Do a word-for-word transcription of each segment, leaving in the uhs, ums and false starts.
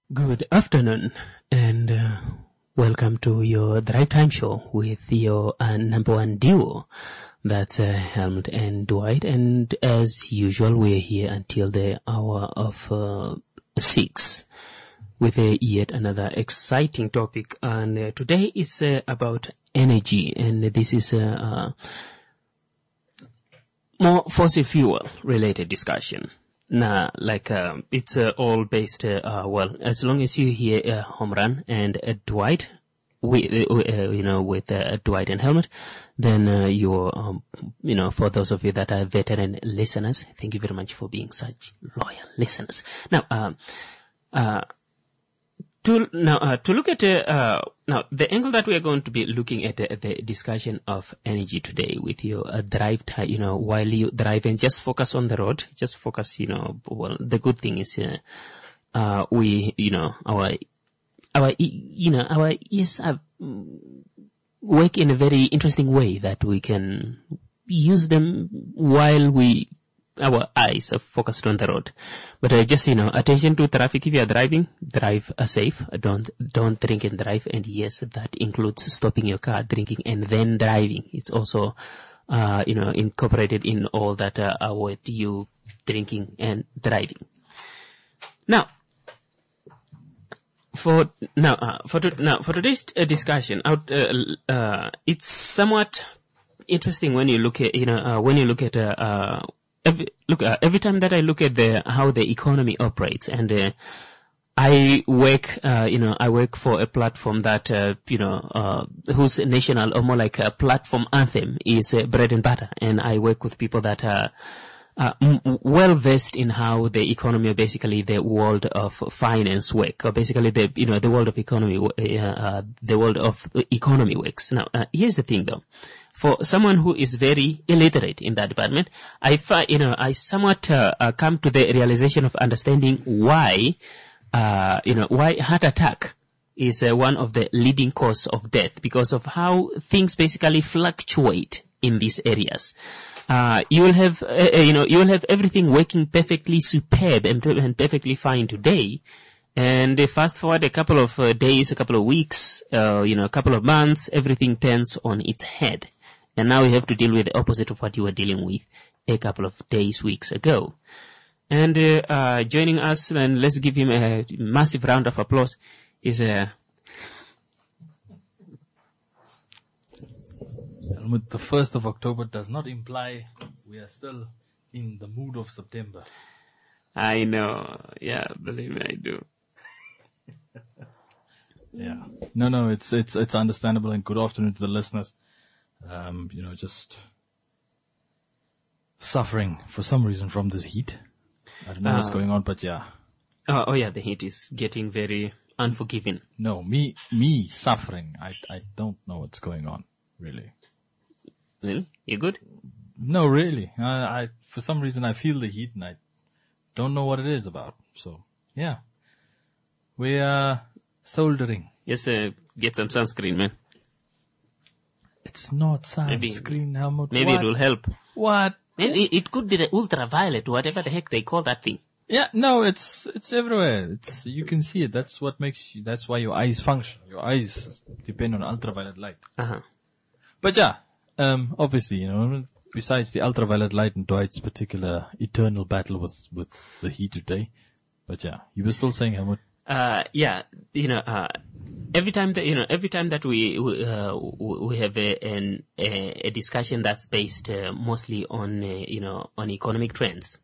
Good afternoon, and uh, welcome to your Drive Time Show with your uh, number one duo. That's uh, Helmut and Dwight, and as usual, we're here until the hour of uh, six with uh, yet another exciting topic. And uh, today is uh, about energy, and this is a uh, uh, more fossil fuel related discussion. Nah, like, um, it's uh, all based, uh, uh, well, as long as you hear uh, Home Run and uh, Dwight, we, uh, uh, you know, with uh, Dwight and Helmut, then uh, you're, um, you know, for those of you that are veteran listeners, thank you very much for being such loyal listeners. Now, um, uh, to, now, uh, to look at, uh, uh, now, the angle that we are going to be looking at uh, the discussion of energy today with your uh, drive time, you know, while you drive and just focus on the road, just focus, you know, well, the good thing is, uh, uh, we, you know, our, our, you know, our ears are, work in a very interesting way that we can use them while we, our eyes are focused on the road. But uh, just, you know, attention to traffic. If you are driving, drive uh, safe. Don't, don't drink and drive. And yes, that includes stopping your car, drinking, and then driving. It's also, uh, you know, incorporated in all that, uh, uh with you drinking and driving. Now, for, now, uh, for, to, now, for today's uh, discussion, out, uh, uh, it's somewhat interesting when you look at, you know, uh, when you look at, uh, uh Every, look, uh, every time that I look at the, how the economy operates, and, uh, I work, uh, you know, I work for a platform that, uh, you know, uh, whose national, or more like a platform anthem is uh, bread and butter. And I work with people that are, uh, m- well versed in how the economy, or basically the world of finance work, or basically the, you know, the world of economy, uh, uh the world of economy works. Now, uh, here's the thing though. For someone who is very illiterate in that department, I find, you know, I somewhat uh, uh, come to the realization of understanding why, uh, you know, why heart attack is uh, one of the leading cause of death, because of how things basically fluctuate in these areas. Uh, you will have, uh, you know, you will have everything working perfectly superb and, and perfectly fine today. And uh, fast forward a couple of uh, days, a couple of weeks, uh, you know, a couple of months, everything turns on its head. And now we have to deal with the opposite of what you were dealing with a couple of days, weeks ago. And uh, uh joining us, and let's give him a massive round of applause, is uh Helmut, the first of October does not imply we are still in the mood of September. I know. Yeah, believe me, I do. Yeah. No, no, it's it's it's understandable, and good afternoon to the listeners. Um, you know, just suffering for some reason from this heat. I don't know uh, what's going on, but yeah. Oh, oh yeah, the heat is getting very unforgiving. No, me, me suffering. I, I don't know what's going on, really. Really? You good? No, really. I, I, for some reason I feel the heat and I don't know what it is about. So, yeah. We are soldering. Yes, uh, get some sunscreen, man. It's not sunscreen, Helmut. Maybe what? It will help. What? And it, it could be the ultraviolet, whatever the heck they call that thing. Yeah, no, it's it's everywhere. It's you can see it. That's what makes you. That's why your eyes function. Your eyes depend on ultraviolet light. Uh huh. But yeah, um, obviously, you know, besides the ultraviolet light and Dwight's particular eternal battle with with the heat today. But yeah, you were still saying, Helmut. Uh, yeah, you know, uh, every time that, you know, every time that we, we, uh, we have a, an, a, a discussion that's based, uh, mostly on, uh, you know, on economic trends,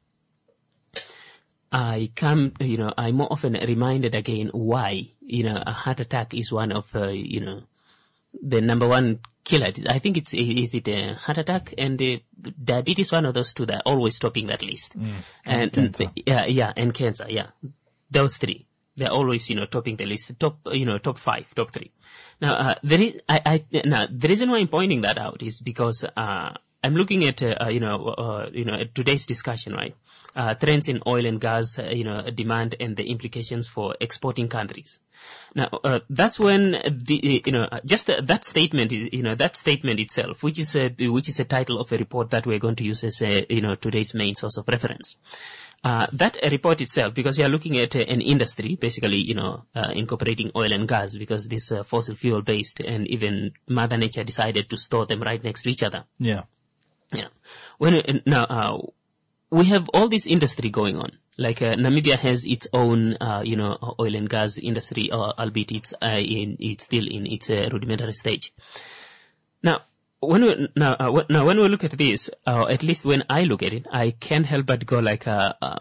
I come, you know, I'm more often reminded again why, you know, a heart attack is one of, uh, you know, the number one killer. I think it's, is it a heart attack and uh, diabetes, one of those two that are always topping that list. Mm. And, cancer. yeah, yeah, and cancer, yeah. Those three. They're always, you know, topping the list, top, you know, top five, top three. Now, uh, there is, I, I, now, the reason why I'm pointing that out is because, uh, I'm looking at, uh, you know, uh, you know, at today's discussion, right? Uh, trends in oil and gas, uh, you know, demand and the implications for exporting countries. Now, uh, that's when the, you know, just uh, that statement, you know, that statement itself, which is a, which is a title of a report that we're going to use as a, you know, today's main source of reference. uh, that report itself, because you are looking at uh, an industry, basically, you know, uh, incorporating oil and gas, because this uh, fossil fuel based, and even Mother Nature decided to store them right next to each other. Yeah. Yeah. When uh, now uh, we have all this industry going on. Like uh, Namibia has its own, uh, you know, oil and gas industry, uh, albeit it's uh, in, it's still in its uh, rudimentary stage. Now, when we now uh, w- now when we look at this, uh, at least when I look at it, I can't help but go like, uh, uh,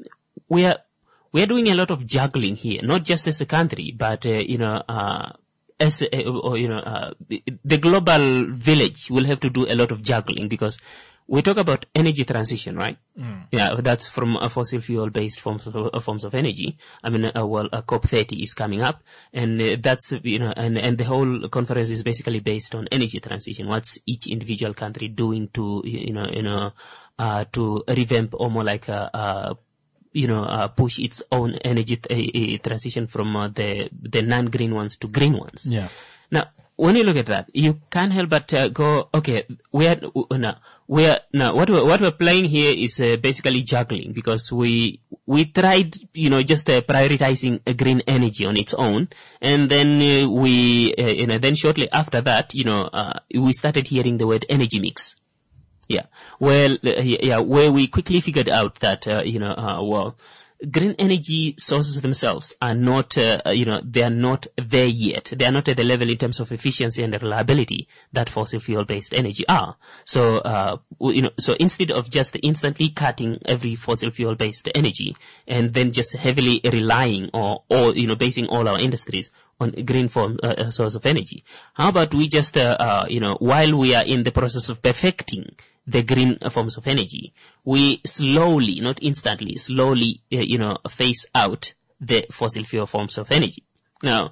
we are we are doing a lot of juggling here, not just as a country, but uh, you know, uh, as a, or you know, uh, the global village will have to do a lot of juggling, because we talk about energy transition, right? Mm. Yeah, that's from uh, fossil fuel-based forms of, uh, forms of energy. I mean, uh, well, uh, COP thirty is coming up, and uh, that's, you know, and, and the whole conference is basically based on energy transition. What's each individual country doing to, you know, you know, uh, to revamp or more like, uh, uh, you know, uh, push its own energy t- uh, transition from uh, the, the non-green ones to green ones. Yeah. Now, when you look at that, you can't help but uh, go, okay, we are, no, we are, no, what we're, what we're playing here is uh, basically juggling, because we, we tried, you know, just uh, prioritizing uh, green energy on its own, and then uh, we, uh, you know, then shortly after that, you know, uh, we started hearing the word energy mix. Yeah. Well, uh, yeah, where we quickly figured out that, uh, you know, uh, well, green energy sources themselves are not, uh, you know, they are not there yet. They are not at the level in terms of efficiency and reliability that fossil fuel-based energy are. So, uh, you know, so instead of just instantly cutting every fossil fuel-based energy and then just heavily relying or, or, you know, basing all our industries on green form, uh, source of energy, how about we just, uh, uh, you know, while we are in the process of perfecting the green forms of energy, we slowly, not instantly, slowly, uh, you know, phase out the fossil fuel forms of energy. Now,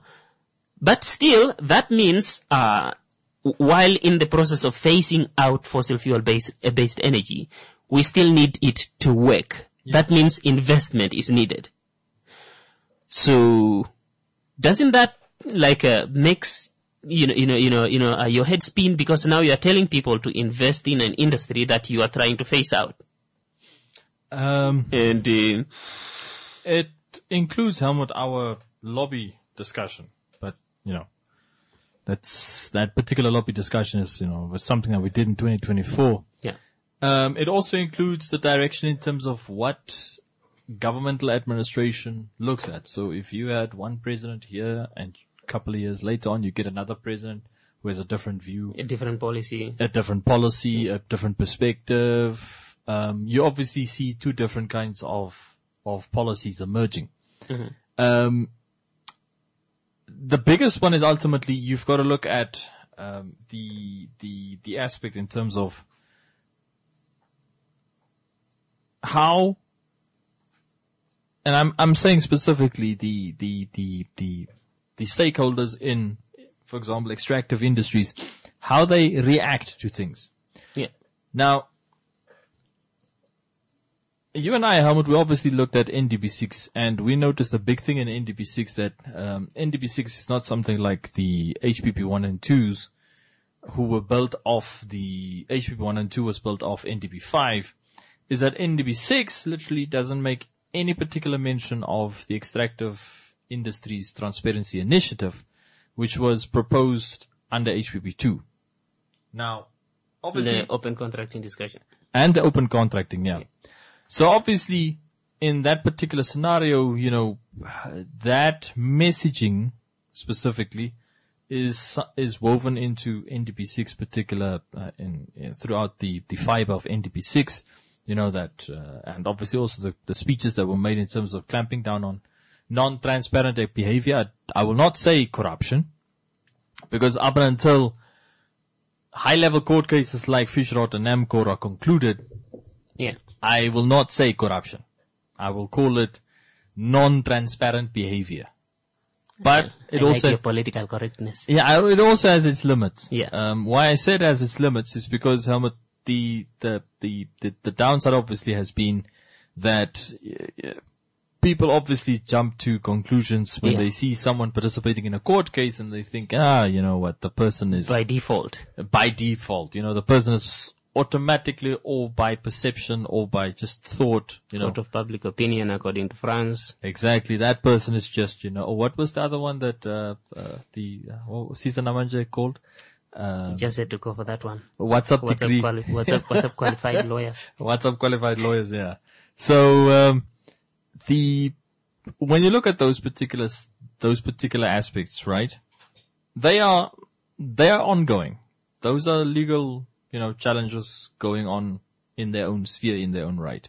but still, that means, uh, while in the process of phasing out fossil fuel based, uh, based energy, we still need it to work. Yeah. That means investment is needed. So, doesn't that, like, uh, makes You know, you know, you know, you know, uh, your head spin, because now you are telling people to invest in an industry that you are trying to phase out. Um, and uh, it includes, Helmut, our lobby discussion, but you know, that's that particular lobby discussion is, you know, was something that we did in twenty twenty-four. Yeah. Um, it also includes the direction in terms of what governmental administration looks at. So if you had one president here and couple of years later on, you get another president who has a different view, a different policy, a different policy, a different perspective. Um, you obviously see two different kinds of of policies emerging. Mm-hmm. Um, the biggest one is ultimately you've got to look at um, the the the aspect in terms of how, and I'm I'm saying specifically the the the the the stakeholders in, for example, extractive industries, how they react to things. Yeah. Now, you and I, Helmut, we obviously looked at N D B six, and we noticed a big thing in N D B six that um, N D B six is not something like the H P P one and twos, who were built off the H P P one and two was built off N D B five, is that N D B six literally doesn't make any particular mention of the extractive Industries Transparency Initiative, which was proposed under H P P two. Now, obviously, the open contracting discussion. And the open contracting, yeah. Okay. So obviously, in that particular scenario, you know, that messaging specifically is is woven into N D B six particular, uh, in, in throughout the, the fiber of N D B six, you know, that, uh, and obviously also the, the speeches that were made in terms of clamping down on non-transparent behavior. I will not say corruption, because up until high-level court cases like Fishrot and Namcor are concluded, yeah, I will not say corruption. I will call it non-transparent behavior. But I it like also your political correctness. Yeah, it also has its limits. Yeah. Um, why I said it has its limits is because, Helmut, the the the the, the downside obviously has been that uh, people obviously jump to conclusions when yeah. they see someone participating in a court case, and they think, ah, you know what, the person is by default. By default, you know, the person is automatically or by perception or by just thought, you know. Court of public opinion, according to France. Exactly. That person is just, you know, or what was the other one that, uh, uh the, uh, what was Cesar Namanje called? Um, Just had to go for that one. What's up What's degree? up, quali- what's up, what's up qualified lawyers? What's up qualified lawyers, yeah. So, um, the, when you look at those particular, those particular aspects, right? They are, they are ongoing. Those are legal, you know, challenges going on in their own sphere, in their own right.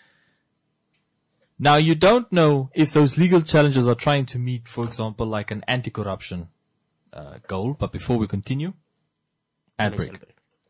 Now, you don't know if those legal challenges are trying to meet, for example, like an anti-corruption uh, goal. But before we continue, ad break.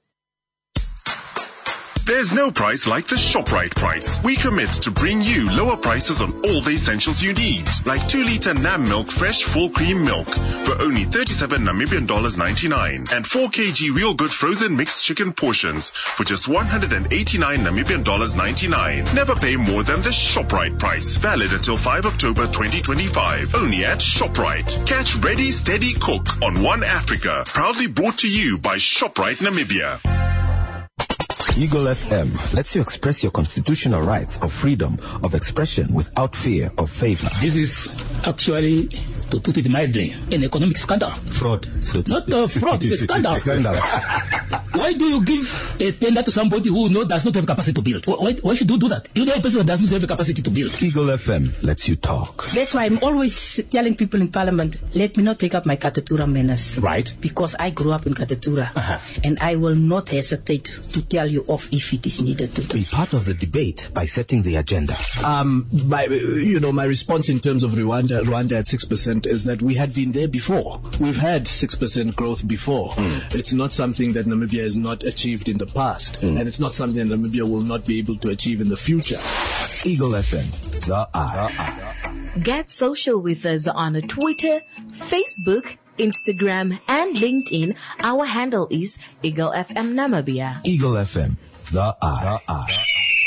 There's no price like the ShopRite price. We commit to bring you lower prices on all the essentials you need, like two liter Nam Milk Fresh Full Cream Milk for only thirty-seven Namibian dollars ninety-nine, and four kilograms Real Good Frozen Mixed Chicken portions for just one hundred eighty-nine Namibian dollars ninety-nine. Never pay more than the ShopRite price. Valid until the fifth of October twenty twenty-five. Only at ShopRite. Catch Ready Steady Cook on One Africa. Proudly brought to you by ShopRite Namibia. Eagle F M lets you express your constitutional rights of freedom of expression without fear of favor. This is actually, to put it mildly, an economic scandal. Fraud. So Not uh, fraud, it's a scandal. Scandal. Why do you give a tender to somebody who know, does not have capacity to build? Why, why should you do that? You know a person that does not have the capacity to build. Eagle F M lets you talk. That's why I'm always telling people in Parliament, let me not take up my Katatura menace. Right. Because I grew up in Katatura. Uh-huh. And I will not hesitate to tell you off if it is needed to. Be part of the debate by setting the agenda. Um, my, you know, my response in terms of Rwanda, Rwanda at six percent is that we had been there before. We've had six percent growth before. Mm. It's not something that Namibia has not achieved in the past. Mm. And it's not something that Namibia will not be able to achieve in the future. Eagle F M, the eye. Get social with us on Twitter, Facebook, Instagram, and LinkedIn. Our handle is Eagle F M Namibia. Eagle F M, the eye. The eye.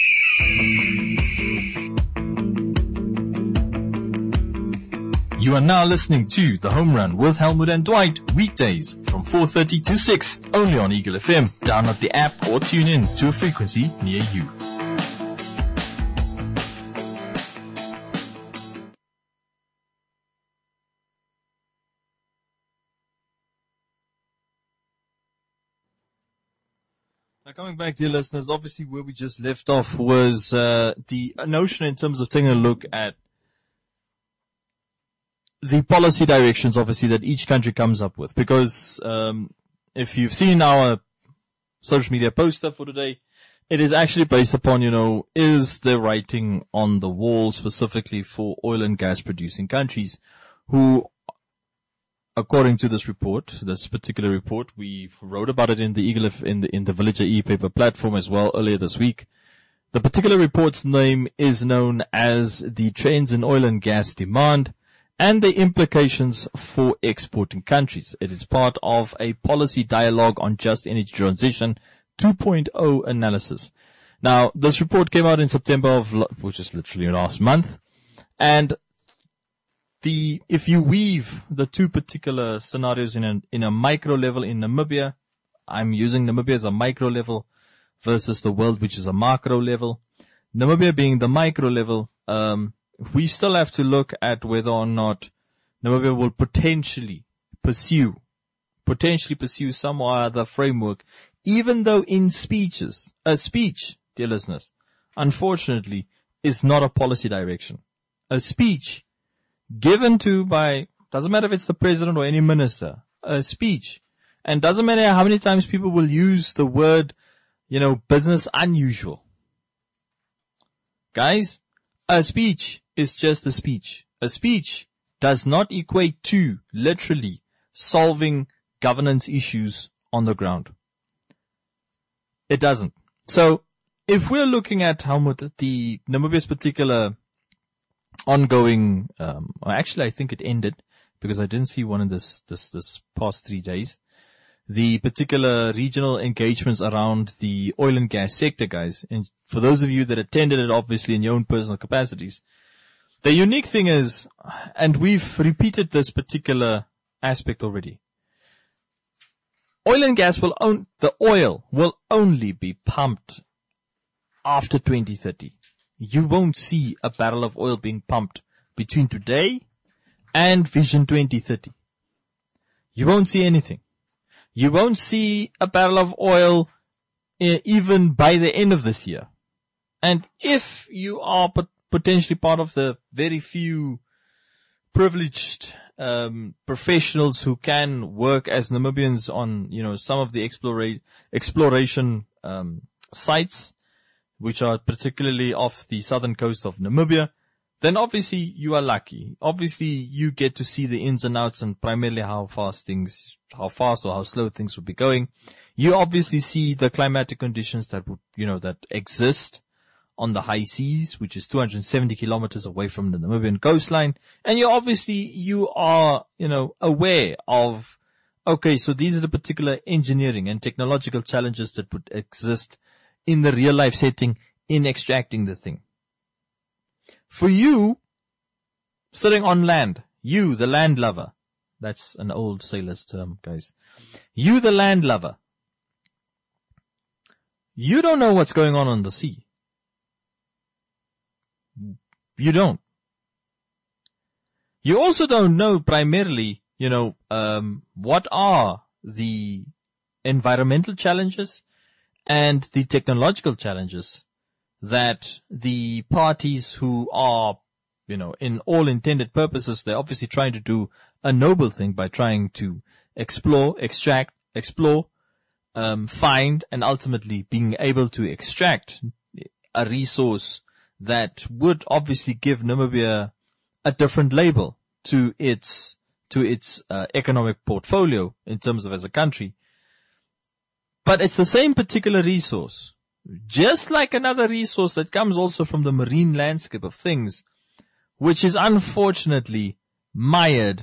You are now listening to The Home Run with Helmut and Dwight, weekdays from four thirty to six, only on Eagle F M. Download the app or tune in to a frequency near you. Now, coming back, dear listeners, obviously where we just left off was uh, the notion in terms of taking a look at the policy directions, obviously, that each country comes up with. Because um, if you've seen our social media poster for today, it is actually based upon, you know, is the writing on the wall specifically for oil and gas producing countries who, according to this report, this particular report, we wrote about it in the Eagle, in the, in the Villager e-paper platform as well earlier this week. The particular report's name is known as the Trends in Oil and Gas Demand and the Implications for Exporting Countries. It is part of a policy dialogue on just energy transition two point oh analysis. Now, this report came out in September of, which is literally last month, and The, if you weave the two particular scenarios in a, in a micro level in Namibia, I'm using Namibia as a micro level versus the world, which is a macro level. Namibia being the micro level, um, we still have to look at whether or not Namibia will potentially pursue, potentially pursue some or other framework, even though in speeches, a speech, dear listeners, unfortunately, is not a policy direction. A speech given to by, doesn't matter if it's the president or any minister, a speech. And doesn't matter how many times people will use the word, you know, business unusual. Guys, a speech is just a speech. A speech does not equate to literally solving governance issues on the ground. It doesn't. So if we're looking at Helmut, the Namibia's particular ongoing, um, well, actually I think it ended because I didn't see one in this, this, this past three days. The particular regional engagements around the oil and gas sector, guys. And for those of you that attended it, obviously in your own personal capacities, the unique thing is, and we've repeated this particular aspect already. oil and gas will own, the oil will only be pumped after twenty thirty. You won't see a barrel of oil being pumped between today and Vision twenty thirty. You won't see anything. You won't see a barrel of oil uh, even by the end of this year. And if you are pot- potentially part of the very few privileged um, professionals who can work as Namibians on, you know, some of the explora- exploration um, sites, which are particularly off the southern coast of Namibia, then obviously you are lucky. Obviously you get to see the ins and outs and primarily how fast things, how fast or how slow things will be going. You obviously see the climatic conditions that would, you know, that exist on the high seas, which is two hundred seventy kilometers away from the Namibian coastline. And you obviously, you are, you know, aware of, okay, so these are the particular engineering and technological challenges that would exist in the real life setting in extracting the thing. For you, sitting on land, you, the land lover, that's an old sailor's term, guys. You, the land lover, you don't know what's going on on the sea. You don't. You also don't know primarily, you know, um, what are the environmental challenges and the technological challenges that the parties who are, you know, in all intended purposes, they're obviously trying to do a noble thing by trying to explore, extract, explore, um, find, and ultimately being able to extract a resource that would obviously give Namibia a different label to its, to its, uh, economic portfolio in terms of as a country. But it's the same particular resource. Just like another resource that comes also from the marine landscape of things, which is unfortunately mired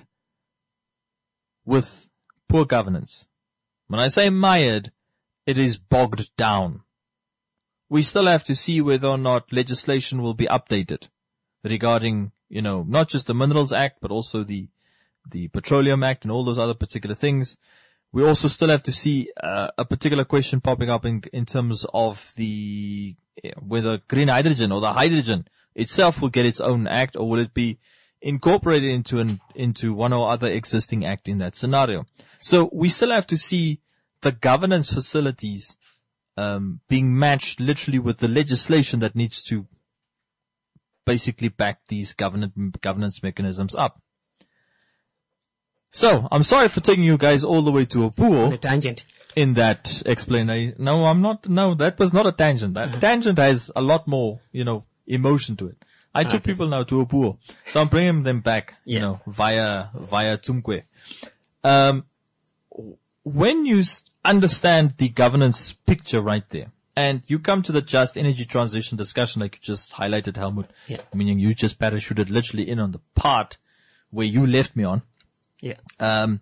with poor governance. When I say mired, it is bogged down. We still have to see whether or not legislation will be updated regarding, you know, not just the Minerals Act, but also the, the Petroleum Act and all those other particular things. We also still have to see uh, a particular question popping up in, in terms of the, whether green hydrogen or the hydrogen itself will get its own act, or will it be incorporated into an, into one or other existing act in that scenario. So we still have to see the governance facilities um, being matched literally with the legislation that needs to basically back these governance governance mechanisms up. So, I'm sorry for taking you guys all the way to a pool. On a tangent. In that explanation. No, I'm not, no, that was not a tangent. That uh-huh. tangent has a lot more, you know, emotion to it. I took okay. people now to a pool. So I'm bringing them back, yeah. you know, via, via Tumkwe. Um, when you understand the governance picture right there, and you come to the just energy transition discussion like you just highlighted, Helmut, yeah. meaning you just parachuted literally in on the part where you left me on. Yeah. Um,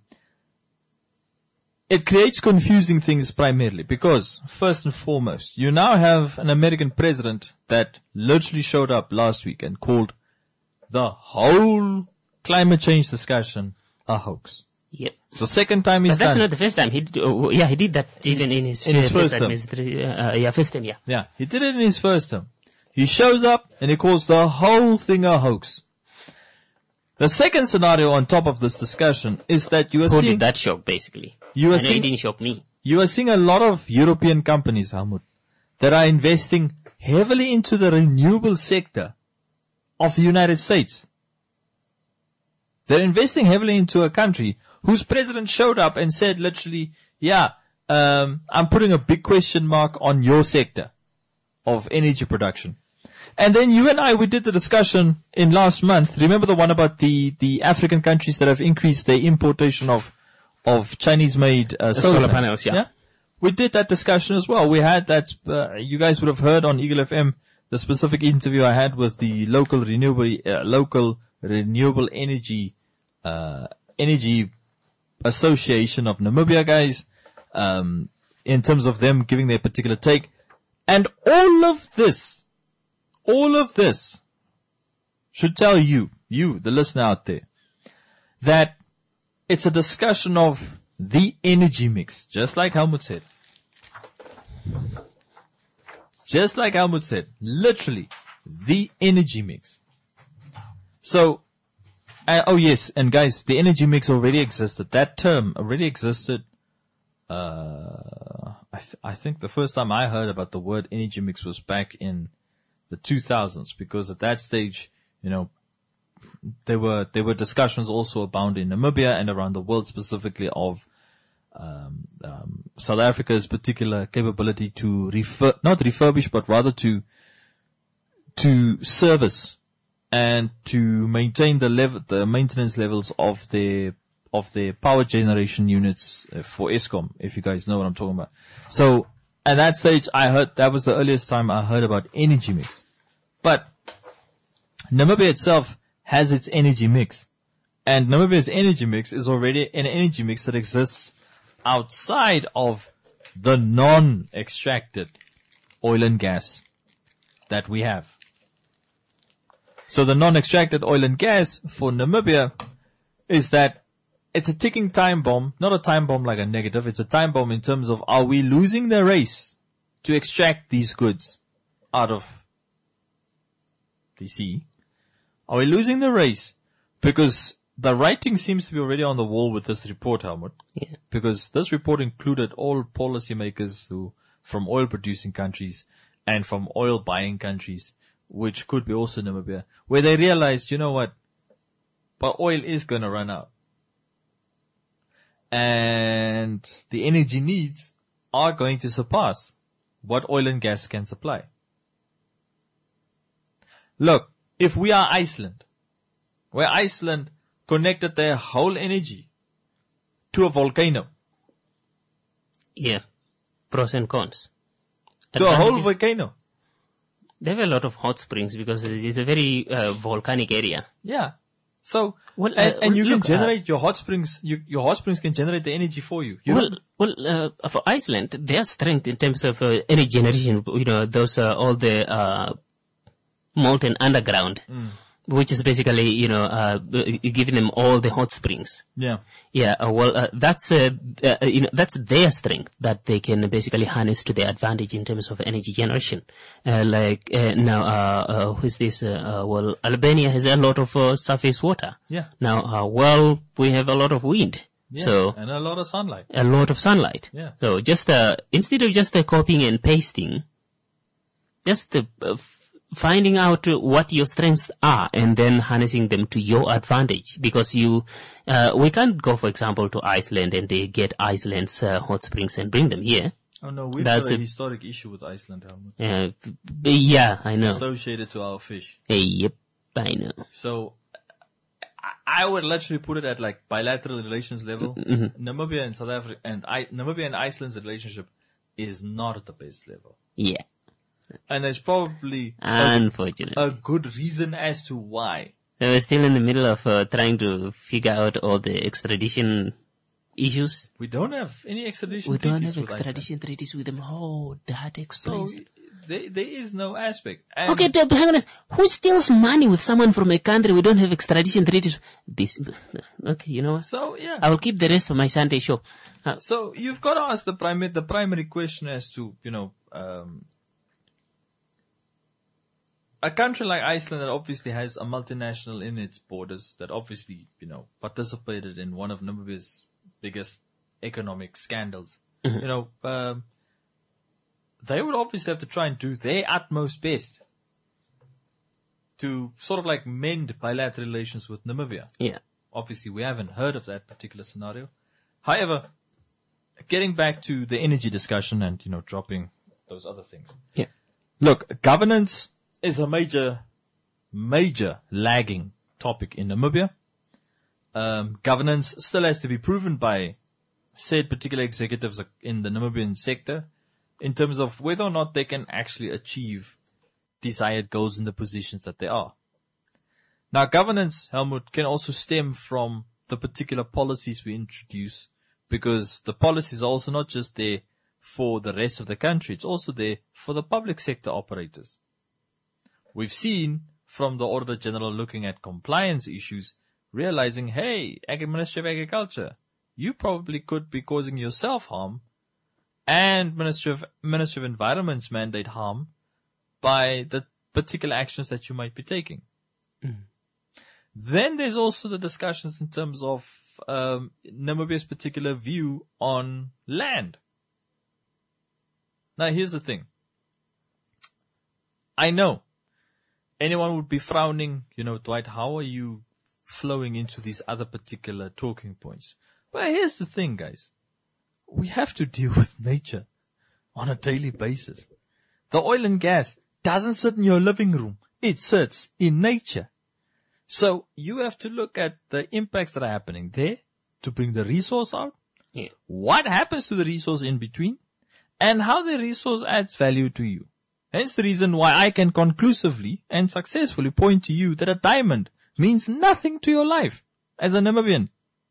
it creates confusing things primarily because, first and foremost, you now have an American president that literally showed up last week and called the whole climate change discussion a hoax. Yep. It's the second time he's done. But that's done. not the first time. He did, uh, yeah, he did that even in his, in his first, first term. Uh, yeah, first time, yeah. Yeah, he did it in his first term. He shows up and he calls the whole thing a hoax. The second scenario on top of this discussion is that you are Who seeing... did that shock, basically? You are I know seeing, it didn't shock me. You are seeing a lot of European companies, Helmut, that are investing heavily into the renewable sector of the United States. They're investing heavily into a country whose president showed up and said literally, yeah, um, I'm putting a big question mark on your sector of energy production. And then you and I, we did the discussion in last month. Remember the one about the, the African countries that have increased their importation of, of Chinese-made uh, solar, solar panels, yeah. yeah. We did that discussion as well. We had that, uh, you guys would have heard on Eagle F M, the specific interview I had with the local renewable, uh, local renewable energy, uh, energy association of Namibia guys, um, in terms of them giving their particular take. And all of this, all of this should tell you, you, the listener out there, that it's a discussion of the energy mix, just like Helmut said. Just like Helmut said, literally, the energy mix. So, uh, oh yes, and guys, the energy mix already existed. That term already existed. Uh, I, th- I think the first time I heard about the word energy mix was back in the two thousands, because at that stage, you know, there were, there were discussions also abound in Namibia and around the world, specifically of, um, um, South Africa's particular capability to refer, not refurbish, but rather to, to service and to maintain the level, the maintenance levels of their, of their power generation units for Eskom, if you guys know what I'm talking about. So at that stage, I heard, that was the earliest time I heard about energy mix. But Namibia itself has its energy mix. And Namibia's energy mix is already an energy mix that exists outside of the non-extracted oil and gas that we have. So the non-extracted oil and gas for Namibia is that it's a ticking time bomb, not a time bomb like a negative, it's a time bomb in terms of, are we losing the race to extract these goods out of the sea? Are we losing the race? Because the writing seems to be already on the wall with this report, Helmut. Yeah. Because this report included all policymakers who, from oil producing countries and from oil buying countries, which could be also Namibia, where they realized, you know what, but oil is going to run out. And the energy needs are going to surpass what oil and gas can supply. Look, if we are Iceland, where Iceland connected their whole energy to a volcano. Yeah. Pros and cons. To a whole Advantages- volcano. They have a lot of hot springs because it's a very uh, volcanic area. Yeah. So, Well, and, uh, and you look, can generate your hot springs, you, your hot springs can generate the energy for you. you Well, don't- well, uh, for Iceland, their strength in terms of uh, energy generation, you know, those are all the uh, molten underground, which is basically, you know, uh, giving them all the hot springs. yeah. Yeah, uh, well, uh, that's uh, uh, you know that's their strength that they can basically harness to their advantage in terms of energy generation. Uh, like uh, now, uh, uh, who's this? Uh, uh, well, Albania has a lot of uh, surface water. Yeah. Now, uh, well, we have a lot of wind, Yeah. so And a lot of sunlight. a lot of sunlight. Yeah. So just uh, instead of just uh, copying and pasting, just uh, f- finding out uh, what your strengths are and then harnessing them to your advantage. Because you, uh, we can't go, for example, to Iceland and they get Iceland's uh, hot springs and bring them here. Oh no, we've That's got a, a- historic issue with Iceland, Helmut. Uh, b- yeah, I know. Associated to our fish. Hey, yep, I know. So, I- I would literally put it at like bilateral relations level. Namibia and South Africa and I, Namibia and Iceland's relationship is not at the best level. Yeah, And there's probably a, unfortunately. a good reason as to why. So we're still in the middle of uh, trying to figure out all the extradition issues. We don't have any extradition We don't treaties have with Iceland. extradition treaties with them. Oh, that So, explains it. there, there is no aspect. And Okay, Deb, hang on. a s- Who steals money with someone from a country we don't have extradition treaties? This. Okay, you know what? So, yeah. I will keep the rest for my Sunday show. Uh, So you've got to ask the primary, the primary question as to, you know, um, a country like Iceland that obviously has a multinational in its borders, that obviously, you know, participated in one of Namibia's biggest economic scandals. You know, um, they would obviously have to try and do their utmost best to sort of like mend bilateral relations with Namibia. yeah. Obviously, we haven't heard of that particular scenario. However, getting back to the energy discussion and, you know, dropping those other things. Yeah. Look, governance is a major, major lagging topic in Namibia. Um, governance still has to be proven by said particular executives in the Namibian sector in terms of whether or not they can actually achieve desired goals in the positions that they are. Now, governance, Helmut, can also stem from the particular policies we introduce, because the policies are also not just there for the rest of the country, it's also there for the public sector operators. We've seen from the Auditor General looking at compliance issues, realizing, hey, Ag- Ministry of Agriculture, you probably could be causing yourself harm and Ministry of, Ministry of Environment's mandate harm by the particular actions that you might be taking. Mm. Then there's also the discussions in terms of um, Namibia's particular view on land. Now, here's the thing. I know anyone would be frowning, you know, Dwight, how are you flowing into these other particular talking points? But here's the thing, guys. We have to deal with nature on a daily basis. The oil and gas doesn't sit in your living room. It sits in nature. So you have to look at the impacts that are happening there to bring the resource out. Yeah. What happens to the resource in between and how the resource adds value to you. Hence the reason why I can conclusively and successfully point to you that a diamond means nothing to your life as a Namibian.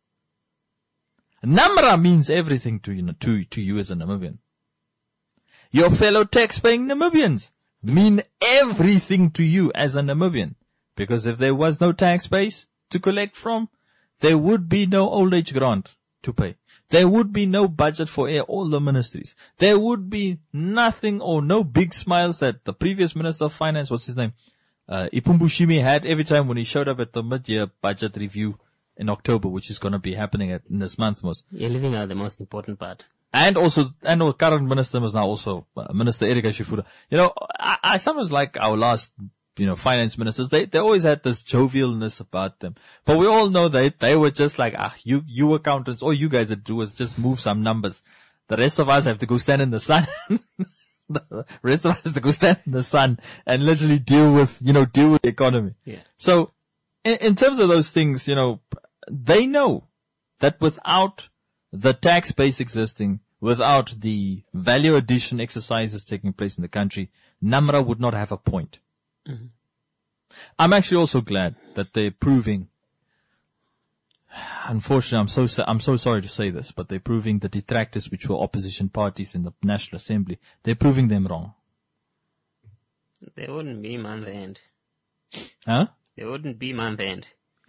Namra means everything to you, to, to you as a Namibian. Your fellow tax-paying Namibians mean everything to you as a Namibian. Because if there was no tax base to collect from, there would be no old age grant to pay. There would be no budget for all the ministries. There would be nothing or no big smiles that the previous Minister of Finance, what's his name, uh, Ipumbushimi had every time when he showed up at the mid-year budget review in October, which is going to be happening at, in this month most. You're leaving out the most important part. And also, and our current minister was now also uh, Minister Erika Shifuda. You know, I, I sometimes like our last, you know, finance ministers. They, they always had this jovialness about them. But we all know that they were just like, ah, you, you accountants, all you guys that do is just move some numbers. The rest of us have to go stand in the sun. The rest of us have to go stand in the sun and literally deal with, you know, deal with the economy. Yeah. So, in, in terms of those things, you know, they know that without the tax base existing, without the value addition exercises taking place in the country, Namra would not have a point. Mm-hmm. I'm actually also glad that they're proving, unfortunately, I'm so, I'm so sorry to say this, but they're proving the detractors, which were opposition parties in the National Assembly, they're proving them wrong. They wouldn't be month end. Huh? They wouldn't be month end.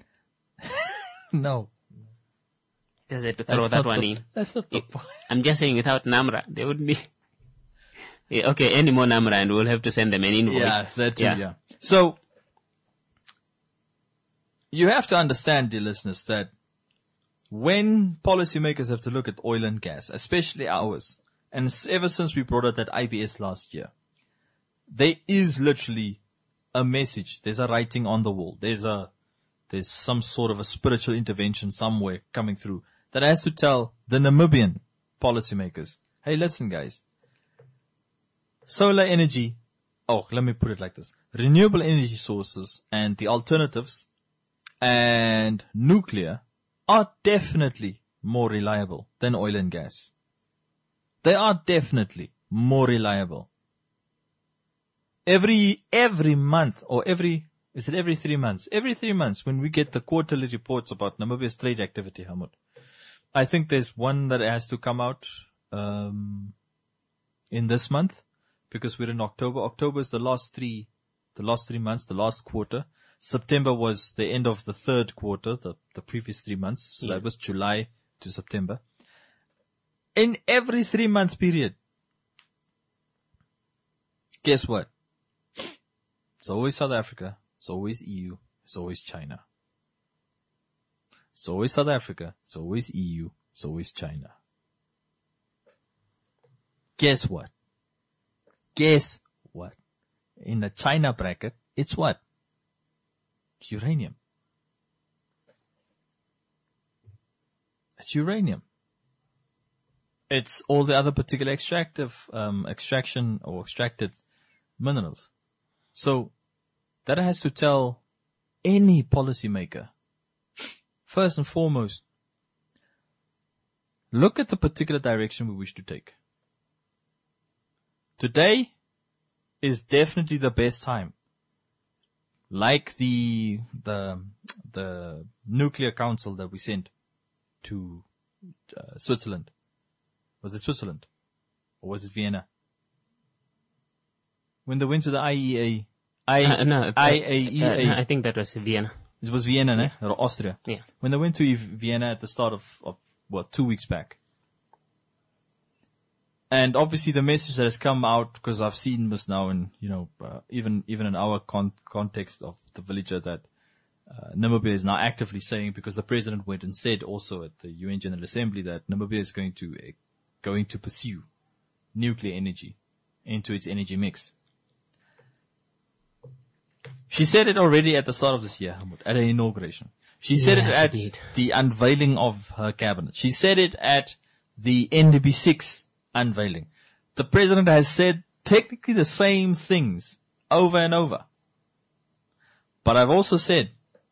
No. Just had to throw that one the, in. That's not the point. I'm just saying without Namra, they wouldn't be. Yeah, okay, any more Namra and we'll have to send them an invoice. Yeah, that too, yeah. yeah. So, you have to understand, dear listeners, that when policymakers have to look at oil and gas, especially ours, and ever since we brought out that I B S last year, there is literally a message. There's a writing on the wall. There's a, there's some sort of a spiritual intervention somewhere coming through that has to tell the Namibian policymakers, hey, listen, guys, solar energy, oh, let me put it like this, renewable energy sources and the alternatives and nuclear are definitely more reliable than oil and gas. They are definitely more reliable. Every, every month or every, is it every three months? Every three months when we get the quarterly reports about Namibia's trade activity, Hamud, I think there's one that has to come out, um, in this month because we're in October. October is the last three, the last three months, the last quarter. September was the end of the third quarter, the, the previous three months. So yeah. That was July to September. In every three month period, guess what? It's always South Africa. It's always E U. It's always China. It's always South Africa. It's always E U. It's always China. Guess what? Guess what? In the China bracket, it's what? It's uranium. It's uranium. It's all the other particular extractive, um, extraction or extracted minerals. So that has to tell any policymaker, first and foremost, look at the particular direction we wish to take. Today is definitely the best time. Like the, the, the nuclear council that we sent to uh, Switzerland. Was it Switzerland? Or was it Vienna? When they went to the I E A, I, uh, no, I A E A. Uh, no, I think that was Vienna. It was Vienna, ne? Or Austria. Yeah. When they went to Vienna at the start of, of what, two weeks back. And obviously the message that has come out, because I've seen this now in, you know, uh, even, even in our con- context of the Villager, that uh, Namibia is now actively saying, because the president went and said also at the U N General Assembly that Namibia is going to, uh, going to pursue nuclear energy into its energy mix. She said it already at the start of this year, at her inauguration. She said Yeah, it at she did. the unveiling of her cabinet. She said it at the N D B six unveiling. The president has said technically the same things over and over. But I've also said,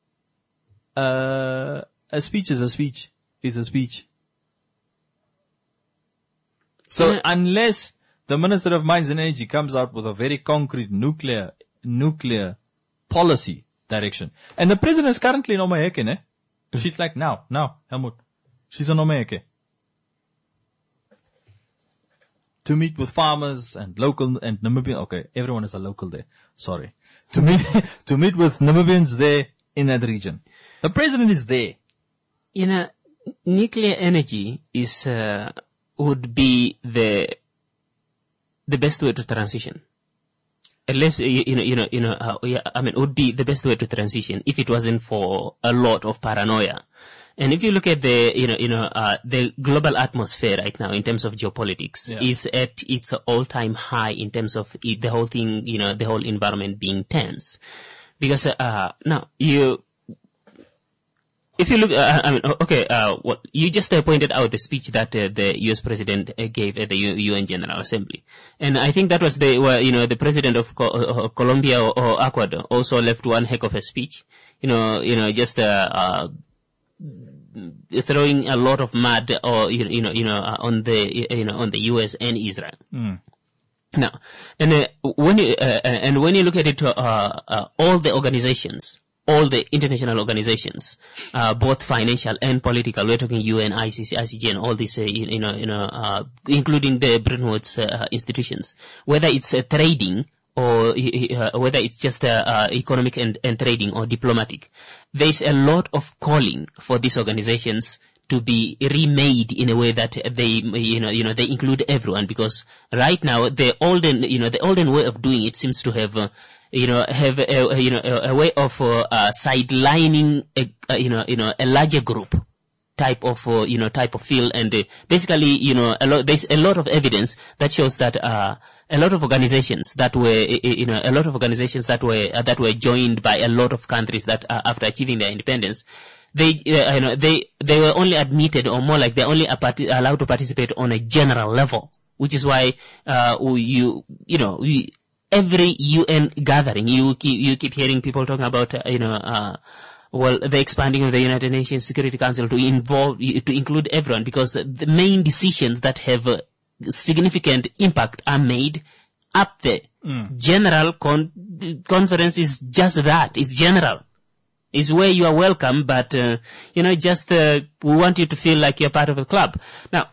uh, a speech is a speech, is a speech. So Yeah. unless the Minister of Mines and Energy comes out with a very concrete nuclear, nuclear policy direction. And the president is currently in Omaheke, ne? She's like, now, now, Helmut. She's in Omaheke. To meet with farmers and local and Namibian. Okay, everyone is a local there. Sorry. To meet, to meet with Namibians there in that region. The president is there. You know, nuclear energy is, uh, would be the, the best way to transition. Unless, you, you know, you know, you know, uh, yeah, I mean, would be the best way to transition if it wasn't for a lot of paranoia. And if you look at the, you know, you know, uh, the global atmosphere right now in terms of geopolitics Yeah. is at its all-time high in terms of it, the whole thing, you know, the whole environment being tense. Because, uh, now, you, if you look, uh, I mean, okay, uh, what, you just uh, pointed out the speech that uh, the U S president uh, gave at the U- UN General Assembly. And I think that was the, well, you know, the president of Co- uh, Colombia or, or Ecuador also left one heck of a speech. You know, you know, just, uh, uh, throwing a lot of mud or, you know, you know, you know, uh, on the, you know, on the U S and Israel. Mm. Now, and uh, when you, uh, and when you look at it, uh, uh, all the organizations, all the international organizations, uh, both financial and political, we're talking U N, I C C, I C G, and all these, uh, you, you know, you know, uh, including the Bretton Woods uh, institutions, whether it's uh, trading or uh, whether it's just uh, uh, economic and, and trading or diplomatic, there's a lot of calling for these organizations to be remade in a way that they, you know, you know, they include everyone, because right now the olden, you know, the olden way of doing it seems to have, uh, you know, have a, you know, a, a way of uh, uh, sidelining, a, uh, you know, you know, a larger group type of, uh, you know, type of feel, and uh, basically, you know, a lot, there's a lot of evidence that shows that uh, a lot of organizations that were, you know, a lot of organizations that were uh, that were joined by a lot of countries that uh, after achieving their independence, they, uh, you know, they they were only admitted, or more like they're only a parti- allowed to participate on a general level, which is why uh, you, you know, we. Every U N gathering, you keep, you keep hearing people talking about, uh, you know, uh, well, the expanding of the United Nations Security Council to involve, to include everyone, because the main decisions that have uh, significant impact are made up there. Mm. General con- conference is just that. It's general. It's where you are welcome, but, uh, you know, just, uh, we want you to feel like you're part of a club. Now,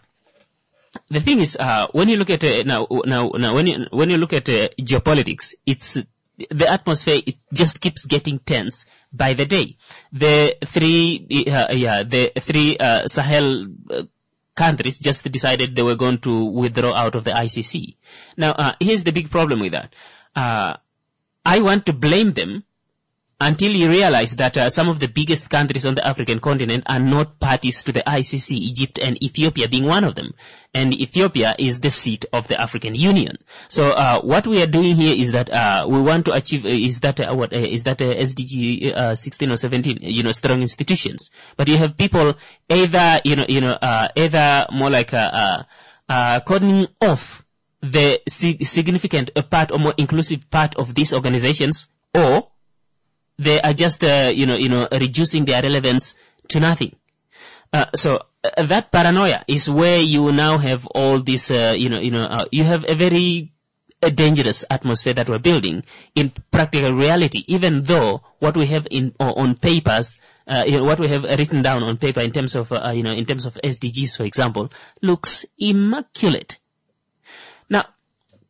the thing is, uh, when you look at, uh, now, now, now, when you, when you look at, uh, geopolitics, it's, the atmosphere, it just keeps getting tense by the day. The three, uh, yeah, the three, uh, Sahel, uh, countries just decided they were going to withdraw out of the I C C. Now, uh, here's the big problem with that. Uh, I want to blame them until you realize that uh, some of the biggest countries on the African continent are not parties to the I C C, Egypt and Ethiopia being one of them. And Ethiopia is the seat of the African Union. So uh, what we are doing here is that uh, we want to achieve, uh, is that uh, what uh, is that uh, S D G uh, sixteen or seventeen, you know, strong institutions. But you have people either, you know, you know, uh, either more like uh, uh, uh, cordoning off the sig- significant uh, part or more inclusive part of these organizations, or they are just, uh, you know, you know, reducing their relevance to nothing. Uh, so uh, that paranoia is where you now have all this, uh, you know, you know, uh, you have a very uh, dangerous atmosphere that we're building in practical reality. Even though what we have in uh, on papers, uh, you know, what we have written down on paper in terms of, uh, you know, in terms of S D Gs, for example, looks immaculate. Now,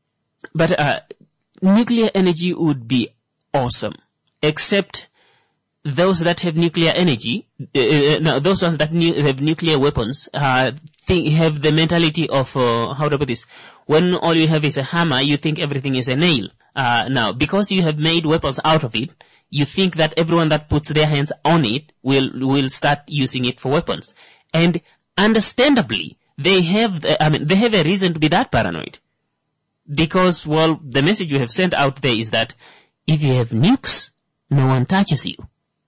but uh, nuclear energy would be awesome. Except those that have nuclear energy, uh, no, those ones that nu- have nuclear weapons, uh, think, have the mentality of, uh, how to put this, when all you have is a hammer, you think everything is a nail. Uh, now, because you have made weapons out of it, you think that everyone that puts their hands on it will, will start using it for weapons. And understandably, they have, the, I mean, they have a reason to be that paranoid. Because, well, the message you have sent out there is that if you have nukes, no one touches you.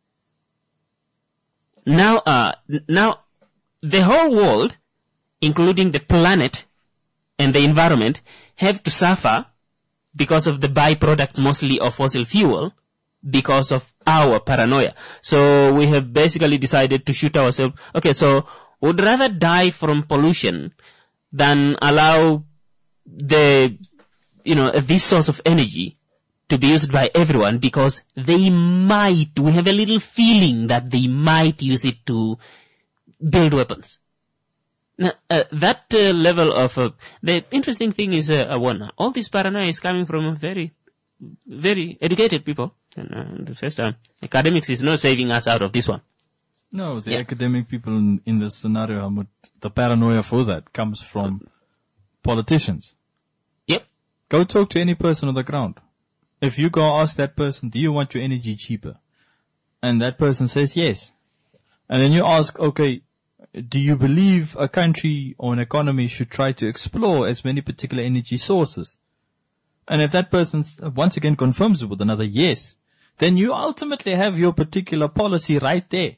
Now, uh, now, the whole world, including the planet and the environment, have to suffer because of the byproducts mostly of fossil fuel, because of our paranoia. So we have basically decided to shoot ourselves. Okay, so we'd rather die from pollution than allow the, you know, this source of energy to be used by everyone, because they might, we have a little feeling that they might use it to build weapons. Now, uh, that uh, level of, uh, the interesting thing is, uh, one, all this paranoia is coming from very, very educated people. And, uh, the first time, academics is not saving us out of this one. No, the Yeah. academic people in, in this scenario, Helmut, the paranoia for that comes from politicians. Yep. Go talk to any person on the ground. If you go ask that person, do you want your energy cheaper? And that person says yes. And then you ask, okay, do you believe a country or an economy should try to explore as many particular energy sources? And if that person once again confirms it with another yes, then you ultimately have your particular policy right there.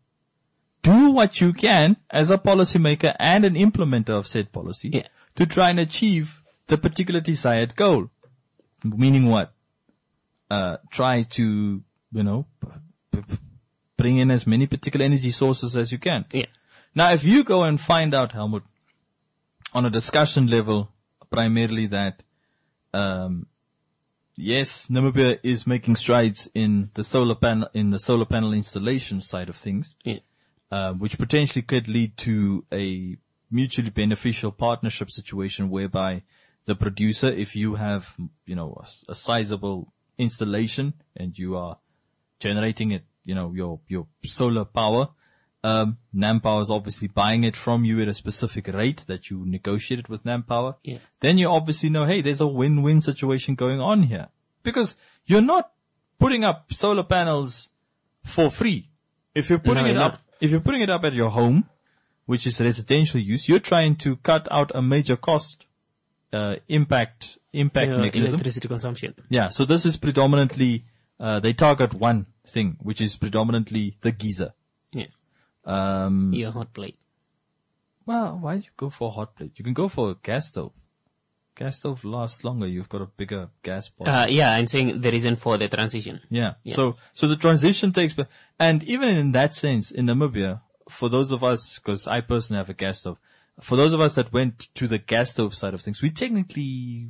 Do what you can as a policymaker and an implementer of said policy Yeah. to try and achieve the particular desired goal. Meaning what? Uh, try to, you know, p- p- bring in as many particular energy sources as you can. Yeah. Now, if you go and find out, Helmut, on a discussion level, primarily that, um, yes, Namibia is making strides in the solar panel, in the solar panel installation side of things, Yeah. uh, which potentially could lead to a mutually beneficial partnership situation whereby the producer, if you have, you know, a, a sizable installation and you are generating it, you know, your, your solar power, um, NamPower is obviously buying it from you at a specific rate that you negotiated with NamPower. Yeah. Then you obviously know, hey, there's a win-win situation going on here, because you're not putting up solar panels for free. If you're putting No, it you're up, not. if you're putting it up at your home, which is residential use, you're trying to cut out a major cost, uh, impact, impact Uh, mechanism. electricity consumption. Yeah, so this is predominantly, uh, they target one thing, which is predominantly the geyser. Yeah. Um, Your hot plate. well, why do you go for a hot plate? You can go for a gas stove. Gas stove lasts longer. You've got a bigger gas pot. Uh, yeah, I'm saying the reason for the transition. yeah. yeah. So, so the transition takes, pla- and even in that sense, in Namibia, for those of us, because I personally have a gas stove, for those of us that went to the gas stove side of things, we technically,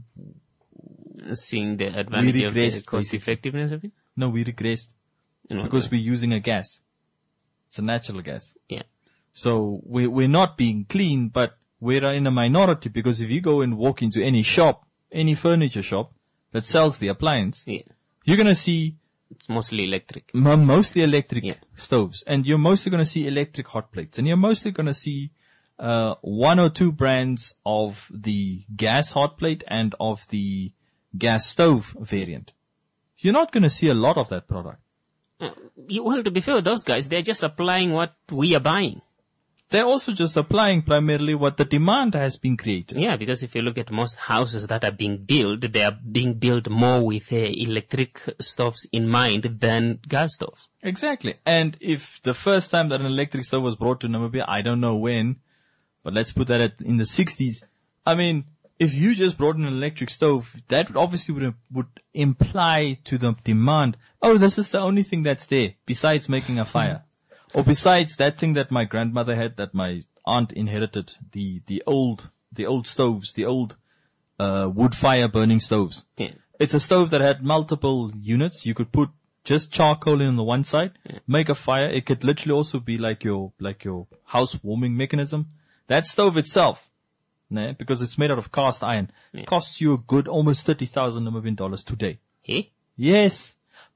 Seeing the advantage of the regressed, cost effectiveness of it. no, we regressed You know, because we're using a gas. It's a natural gas. yeah. So we, we're not being clean, but we're in a minority, because if you go and walk into any shop, any furniture shop that sells the appliance, Yeah. you're going to see It's mostly electric. m- mostly electric Yeah. stoves, and you're mostly going to see electric hot plates, and you're mostly going to see uh, one or two brands of the gas hot plate and of the gas stove variant. You're not going to see a lot of that product. You- Well, to be fair with those guys, they're just applying what we are buying. They're also just applying primarily what the demand has been created. Yeah, because if you look at most houses that are being built, they are being built more with uh, electric stoves in mind than gas stoves. Exactly. And if the first time that an electric stove was brought to Namibia, I don't know when, but let's put that at, in the sixties. I mean, if you just brought in an electric stove, that obviously would, would imply to the demand, oh, this is the only thing that's there besides making a fire. Or besides that thing that my grandmother had, that my aunt inherited, the, the old, the old stoves, the old, uh, wood fire burning stoves. Yeah. It's a stove that had multiple units. You could put just charcoal in on the one side, make a fire. It could literally also be like your, like your house warming mechanism. That stove itself, nah, because it's made out of cast iron, costs you a good almost thirty thousand Namibian dollars today. Hey? Yes. But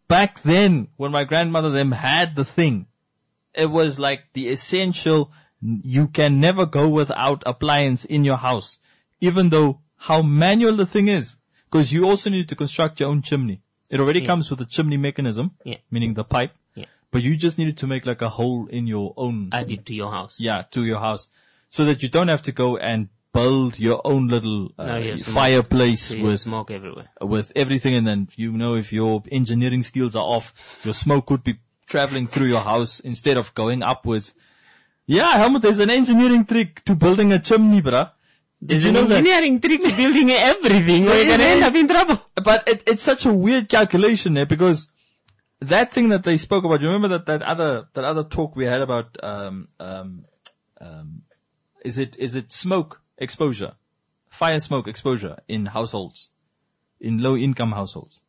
back then, when my grandmother them had the thing, it was like the essential, you can never go without appliance in your house, even though how manual the thing is, because you also need to construct your own chimney. It already Yeah. comes with a chimney mechanism, Yeah. meaning the pipe, Yeah. but you just needed to make like a hole in your own, Add it to your house. yeah, to your house, so that you don't have to go and build your own little uh, Now you have smoke. fireplace So you with smoke everywhere. with everything, and then you know if your engineering skills are off, your smoke could be traveling through your house instead of going upwards. Yeah, Helmut, there's an engineering trick to building a chimney, bruh. Did There's you an know that? engineering trick to building everything, or There you're gonna is end a- up in trouble. But it, it's such a weird calculation there, because that thing that they spoke about, you remember that, that other, that other talk we had about, um, um, um, is it, is it smoke exposure? Fire smoke exposure in households, in low income households.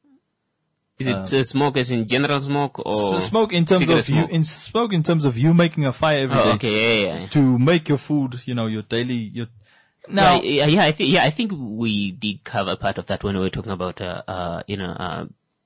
Is it uh, smoke as in general smoke or So smoke in terms cigarette of you, smoke? in smoke in terms of you making a fire every day Oh, okay, yeah, yeah, yeah. to make your food, you know, your daily, your, now, yeah, yeah, yeah, I think, yeah, I think we did cover part of that when we were talking about, uh, uh, you know, uh,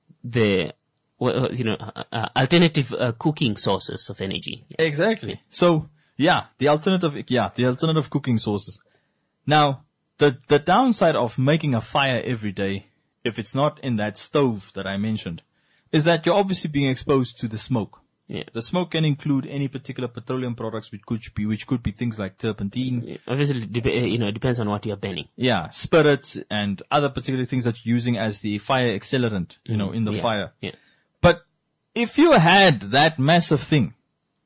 the, well, uh, you know, uh, uh, alternative uh, cooking sources of energy. exactly. So, yeah, the alternative, yeah, the alternative cooking sources. Now, the, the downside of making a fire every day, if it's not in that stove that I mentioned, is that you're obviously being exposed to the smoke. Yeah. The smoke can include any particular petroleum products, which could be, which could be things like turpentine, Yeah, obviously, dep- uh, you know, it depends on what you're burning. yeah, spirits and other particular things that you're using as the fire accelerant, you know, in the Yeah, fire. yeah. But if you had that massive thing,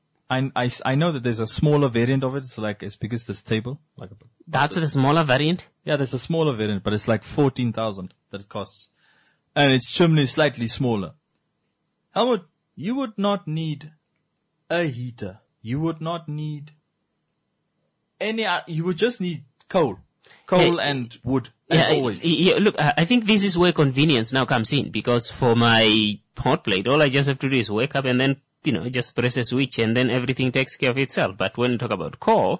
I, I, I know that there's a smaller variant of it. It's like as big as this table. Like, a, That's the smaller variant. yeah, there's a smaller variant, but it's like fourteen thousand that it costs. And its chimney is slightly smaller. Helmut, you would not need a heater. You would not need any, o- you would just need coal. Coal Hey, and wood, as Yeah, always. I- yeah, look, I I think this is where convenience now comes in, because for my hot plate, all I just have to do is wake up and then, you know, just press a switch and then everything takes care of itself. But when you talk about coal,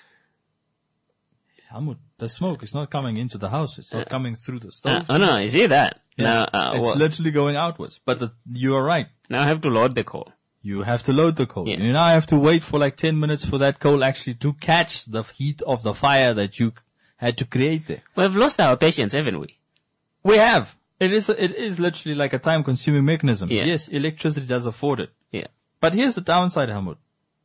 Helmut, the smoke is not coming into the house. It's not coming through the uh, stove. oh no, you see that? Yeah, Now, uh, it's what- literally going outwards. But the, you are right. now I have to load the coal. You have to load the coal. Yeah. You now have to wait for like ten minutes for that coal actually to catch the heat of the fire that you had to create there. We've lost our patience, haven't we? We have. It is, it is literally like a time consuming mechanism. Yeah. Yes, electricity does afford it. Yeah. But here's the downside, Helmut.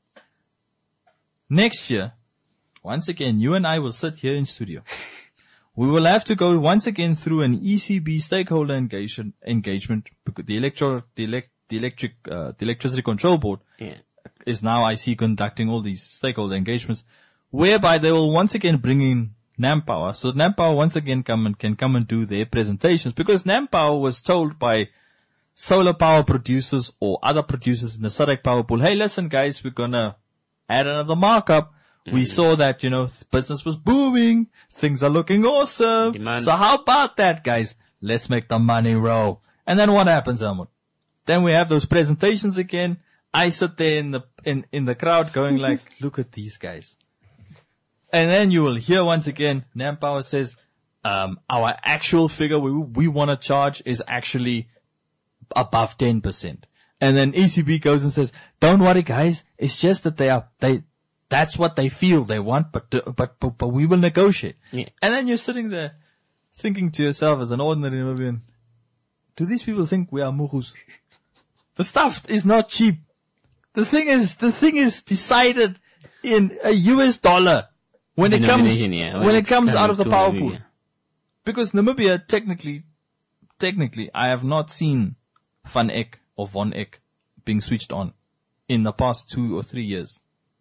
Next year, once again, you and I will sit here in studio. We will have to go once again through an E C B stakeholder engagement, engagement because the electro, the elect, the electric, uh, the electricity control board Yeah. is now, I see, conducting all these stakeholder engagements, whereby they will once again bring in NamPower. So NamPower once again come and can come and do their presentations, because NamPower was told by solar power producers or other producers in the SADC power pool, hey, listen guys, we're gonna add another markup. We saw that, you know, business was booming. Things are looking awesome. Demand. So how about that, guys? Let's make the money roll. And then what happens, Helmut? Then we have those presentations again. I sit there in the, in, in the crowd going like, look at these guys. And then you will hear once again, NamPower says, um, our actual figure we, we want to charge is actually above ten percent. And then E C B goes and says, don't worry guys, it's just that they are, they, that's what they feel they want, but, but, but, but we will negotiate. Yeah. And then you're sitting there thinking to yourself as an ordinary Namibian, do these people think we are muhus? The stuff is not cheap. The thing is, the thing is decided in a U S dollar when it comes, Denomination, yeah, when it it's comes out coming of the to power Namibia. pool. Because Namibia, technically, technically, I have not seen Van Eck or Von Eck being switched on in the past two or three years.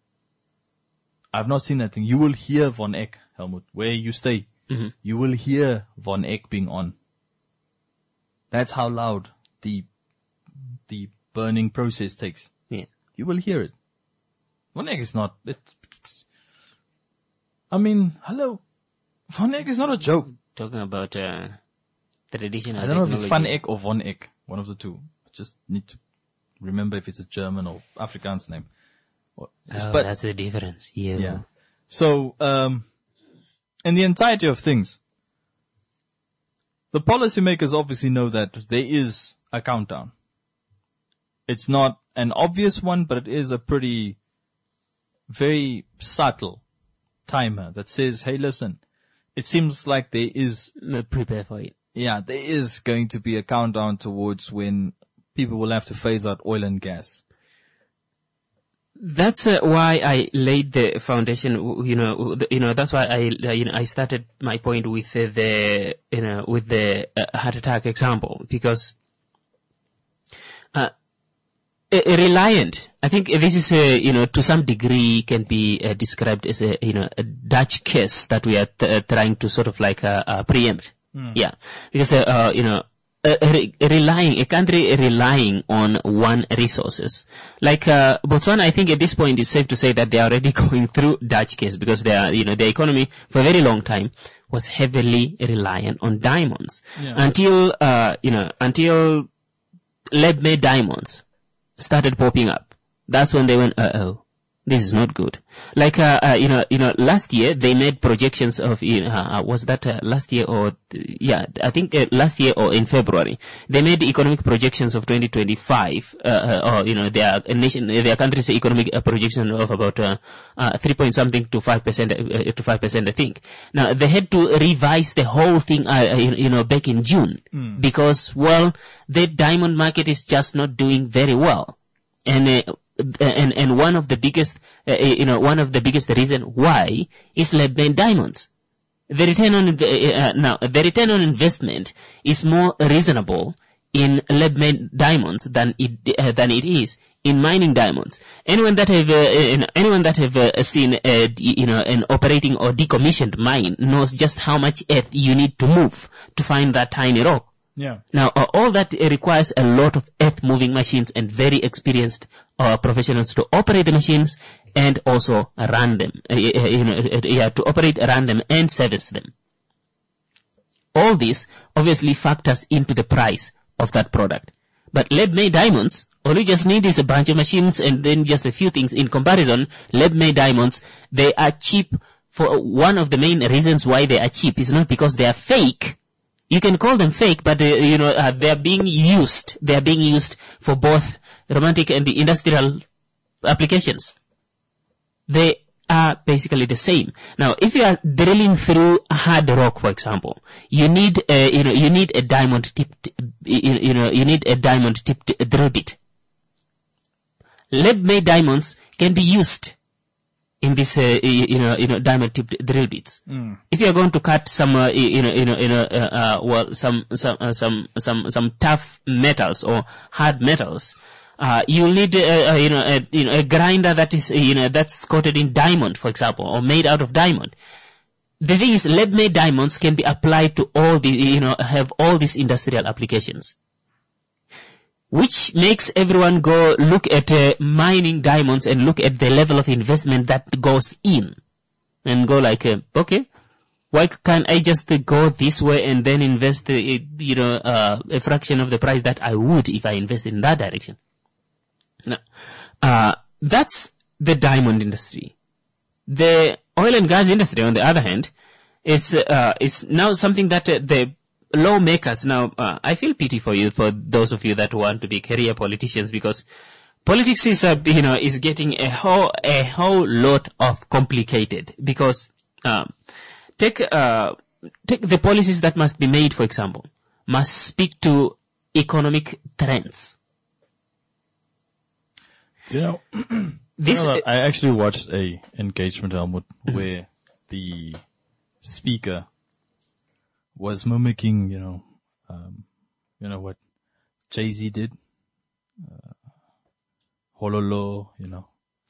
I've not seen that thing. You will hear Von Eck, Helmut, where you stay. Mm-hmm. You will hear Von Eck being on. That's how loud the, the burning process takes. Yeah. You will hear it. Von Eck is not, it's, it's, I mean, hello. Von Eck is not a joke. Talking about, uh, traditional I don't know if it's Van technology. Eck or Von Eck, one of the two. I just need to remember if it's a German or Afrikaans name. Or- Oh, but, that's the difference. Yeah. yeah. So, um, in the entirety of things, the policymakers obviously know that there is a countdown. it's not an obvious one, but it is a pretty, very subtle timer that says, hey, listen, it seems like there is, Prepare for it. yeah, there is going to be a countdown towards when people will have to phase out oil and gas. That's uh, why I laid the foundation. You know, the, you know. That's why I, uh, you know, I started my point with uh, the, you know, with the uh, heart attack example, because uh, a, a reliant. I think this is, a, you know, to some degree can be uh, described as a, you know, a Dutch case that we are t- uh, trying to sort of like uh, uh, preempt. Mm. Yeah, because uh, uh, you know. Uh, re- relying, a country relying on one resources. Like, uh, Botswana, I think at this point it's safe to say that they are already going through Dutch case because they are, you know, their economy for a very long time was heavily reliant on diamonds. Yeah. Until, uh, you know, until lead-made diamonds started popping up. That's when they went, uh-oh. This is not good. Like, uh, uh, you know, you know, last year they made projections of, you know, uh, was that uh, last year or, yeah, I think uh, last year or in February, they made economic projections of twenty twenty-five, uh, uh, or, you know, their nation, their country's economic uh, projection of about, uh, uh, three point something to five percent, uh, to five percent, I think. Now, they had to revise the whole thing, uh, you, you know, back in June, mm. because, well, the diamond market is just not doing very well. And, uh, And, and one of the biggest, uh, you know, one of the biggest reason why is lead-made diamonds. The return on, uh, now, the return on investment is more reasonable in lead-made diamonds than it, uh, than it is in mining diamonds. Anyone that have, uh, anyone that have uh, seen, uh, you know, an operating or decommissioned mine knows just how much earth you need to move to find that tiny rock. Yeah. Now, uh, all that uh, requires a lot of earth-moving machines and very experienced uh, professionals to operate the machines and also run them. Uh, you know, uh, yeah, to operate, run them, and service them. All this obviously factors into the price of that product. But lead-made diamonds, all you just need is a bunch of machines and then just a few things. In comparison, lead-made diamonds, they are cheap. For one of the main reasons why they are cheap is not because they are fake. You can call them fake, but, uh, you know, uh, they are being used. They are being used for both romantic and the industrial applications. They are basically the same. Now, if you are drilling through hard rock, for example, you need, uh, you know, you need a diamond tipped, you, you know, you need a diamond tipped drill bit. Lead-made diamonds can be used in this, uh, you know, you know, diamond-tipped drill bits. Mm. If you are going to cut some, uh, you know, you know, you know, uh, uh, well, some, some, uh, some, some, some tough metals or hard metals, uh, you'll need, uh, uh, you know, a, you know, a grinder that is, you know, that's coated in diamond, for example, or made out of diamond. The thing is, lead-made diamonds can be applied to all the, you know, have all these industrial applications. Which makes everyone go look at uh, mining diamonds and look at the level of investment that goes in. And go like, uh, okay, why can't I just uh, go this way and then invest, uh, you know, uh, a fraction of the price that I would if I invest in that direction? Now, uh, that's the diamond industry. The oil and gas industry, on the other hand, is, uh, is now something that uh, the lawmakers now, uh, I feel pity for you, for those of you that want to be career politicians, because politics is, uh, you know, is getting a whole, a whole lot of complicated. Because, um, take, uh, take the policies that must be made, for example, must speak to economic trends. Do you know, this, you know I actually watched a engagement, Helmut, where the speaker was mimicking, you know, um, you know what Jay-Z did, uh, Hololo, you know,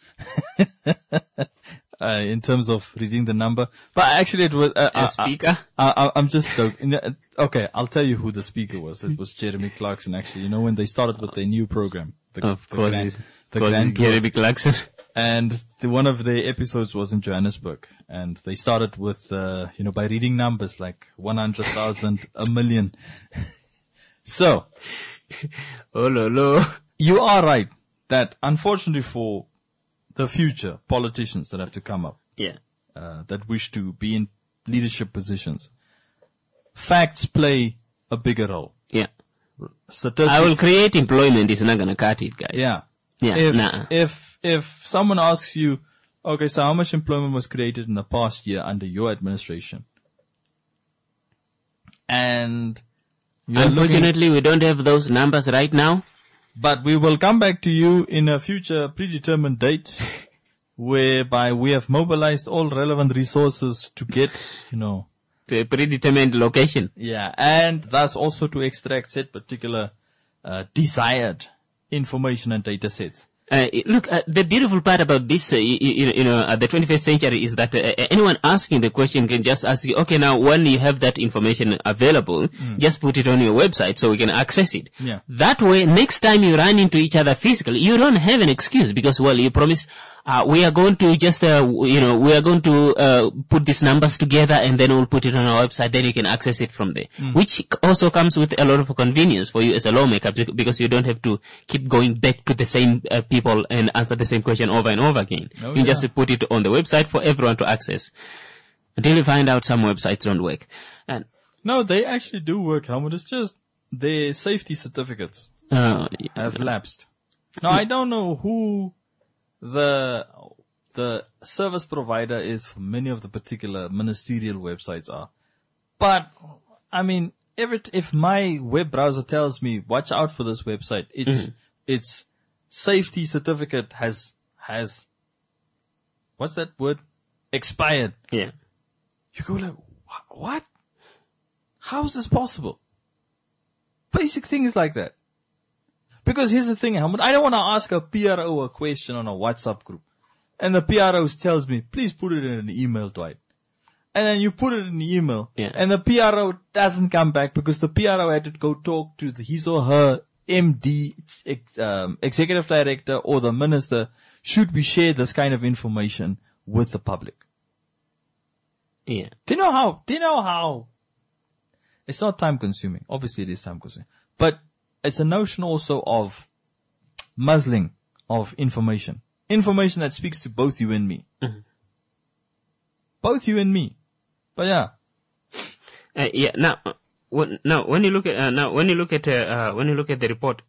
uh, in terms of reading the number. But actually, it was uh, a speaker. I, I, I'm just joking. Okay, I'll tell you who the speaker was. It was Jeremy Clarkson. Actually, you know, when they started with their new program, the, of the course, grand, the grand Jeremy Clarkson. And the, one of the episodes was in Johannesburg, and they started with, uh, you know, by reading numbers like one hundred thousand, a million. So, oh no, no. You are right that unfortunately for the future politicians that have to come up, yeah, uh, that wish to be in leadership positions, facts play a bigger role. Yeah. statistics. I will create employment is not going to cut it, guys. Yeah. Yeah, If, nah. if, if someone asks you, okay, so how much employment was created in the past year under your administration? And you're looking, Unfortunately, we don't have those numbers right now. but we will come back to you in a future predetermined date whereby we have mobilized all relevant resources to get, you know, To a predetermined location. yeah, and thus also to extract said particular uh, desired information and data sets. Uh, look, uh, the beautiful part about this, uh, you, you know, uh, the twenty-first century is that uh, anyone asking the question can just ask you, okay, now when you have that information available, mm. just put it on your website so we can access it. Yeah. That way, next time you run into each other physically, you don't have an excuse because, well, you promised, uh, we are going to just, uh, you know, we are going to uh, put these numbers together and then we'll put it on our website, then you can access it from there. Mm. Which also comes with a lot of convenience for you as a lawmaker because you don't have to keep going back to the same uh, people and answer the same question over and over again. Oh, you yeah. just put it on the website for everyone to access. Until you find out some websites don't work. And No, they actually do work, Helmut. It's just their safety certificates uh, have lapsed. Now, I don't know who the the service provider is for many of the particular ministerial websites are. But, I mean, if, it, if my web browser tells me, watch out for this website, it's, Mm-hmm. its safety certificate has, has, what's that word? Expired. yeah. You go like, "Wha- what? How is this possible? Basic things like that. Because here's the thing, Helmut, I don't want to ask a P R O a question on a WhatsApp group. And the P R O tells me, please put it in an email, Dwight. And then you put it in the email. Yeah. And the P R O doesn't come back because the P R O had to go talk to the, his or her M D, ex, um, executive director or the minister. Should we share this kind of information with the public? Yeah. Do you know how, do you know how, it's not time consuming. Obviously it is time consuming, but it's a notion also of muzzling of information. Information that speaks to both you and me. Mm-hmm. Both you and me. But yeah. Uh, yeah. Now, uh, when, now when you look at uh, now when you look at uh, uh, when you look at the report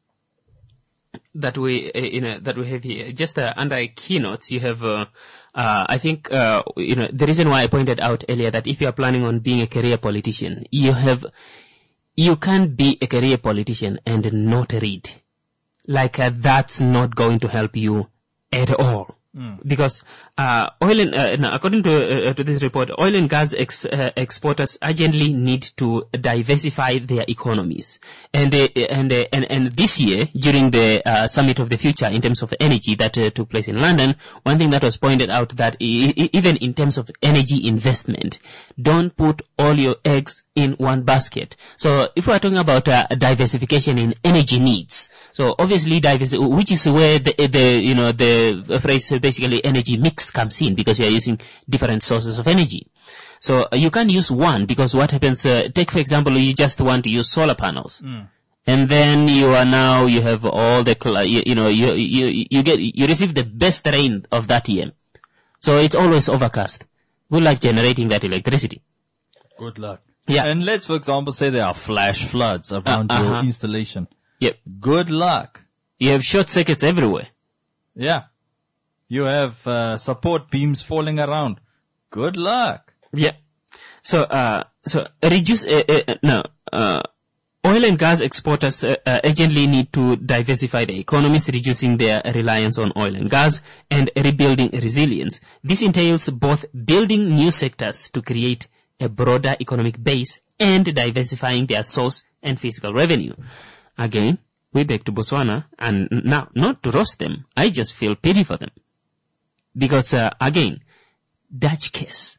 that we uh, you know that we have here, just uh, under keynotes, you have. Uh, uh, I think uh, you know the reason why I pointed out earlier that if you are planning on being a career politician, you have you can't be a career politician and not read. Like uh, that's not going to help you at all. Mm. Because uh, oil and uh, now, according to uh, to this report, oil and gas ex, uh, exporters urgently need to diversify their economies. And uh, and, uh, and and this year, during the uh, Summit of the Future in terms of energy that uh, took place in London, one thing that was pointed out that I- I- even in terms of energy investment, don't put all your eggs in one basket. So if we are talking about uh, diversification in energy needs, so obviously diversity, which is where the, the you know the phrase basically energy mix comes in, because you are using different sources of energy. So uh, you can't use one, because what happens? Uh, take for example, you just want to use solar panels. Mm. And then you are now, you have all the, cl- you, you know, you, you, you get, you receive the best rain of that year. So it's always overcast. Good luck generating that electricity. Good luck. Yeah. And let's, for example, say there are flash floods around Uh, uh-huh. your installation. Yep. Good luck. You have short circuits everywhere. Yeah. You have uh, support beams falling around. Good luck. Yeah. So, uh, so reduce, uh, uh, no, uh, oil and gas exporters uh, uh, urgently need to diversify their economies, reducing their reliance on oil and gas and rebuilding resilience. This entails both building new sectors to create a broader economic base and diversifying their source and fiscal revenue. Again, we back to Botswana, and now, not to roast them, I just feel pity for them. Because, uh, again, Dutch case.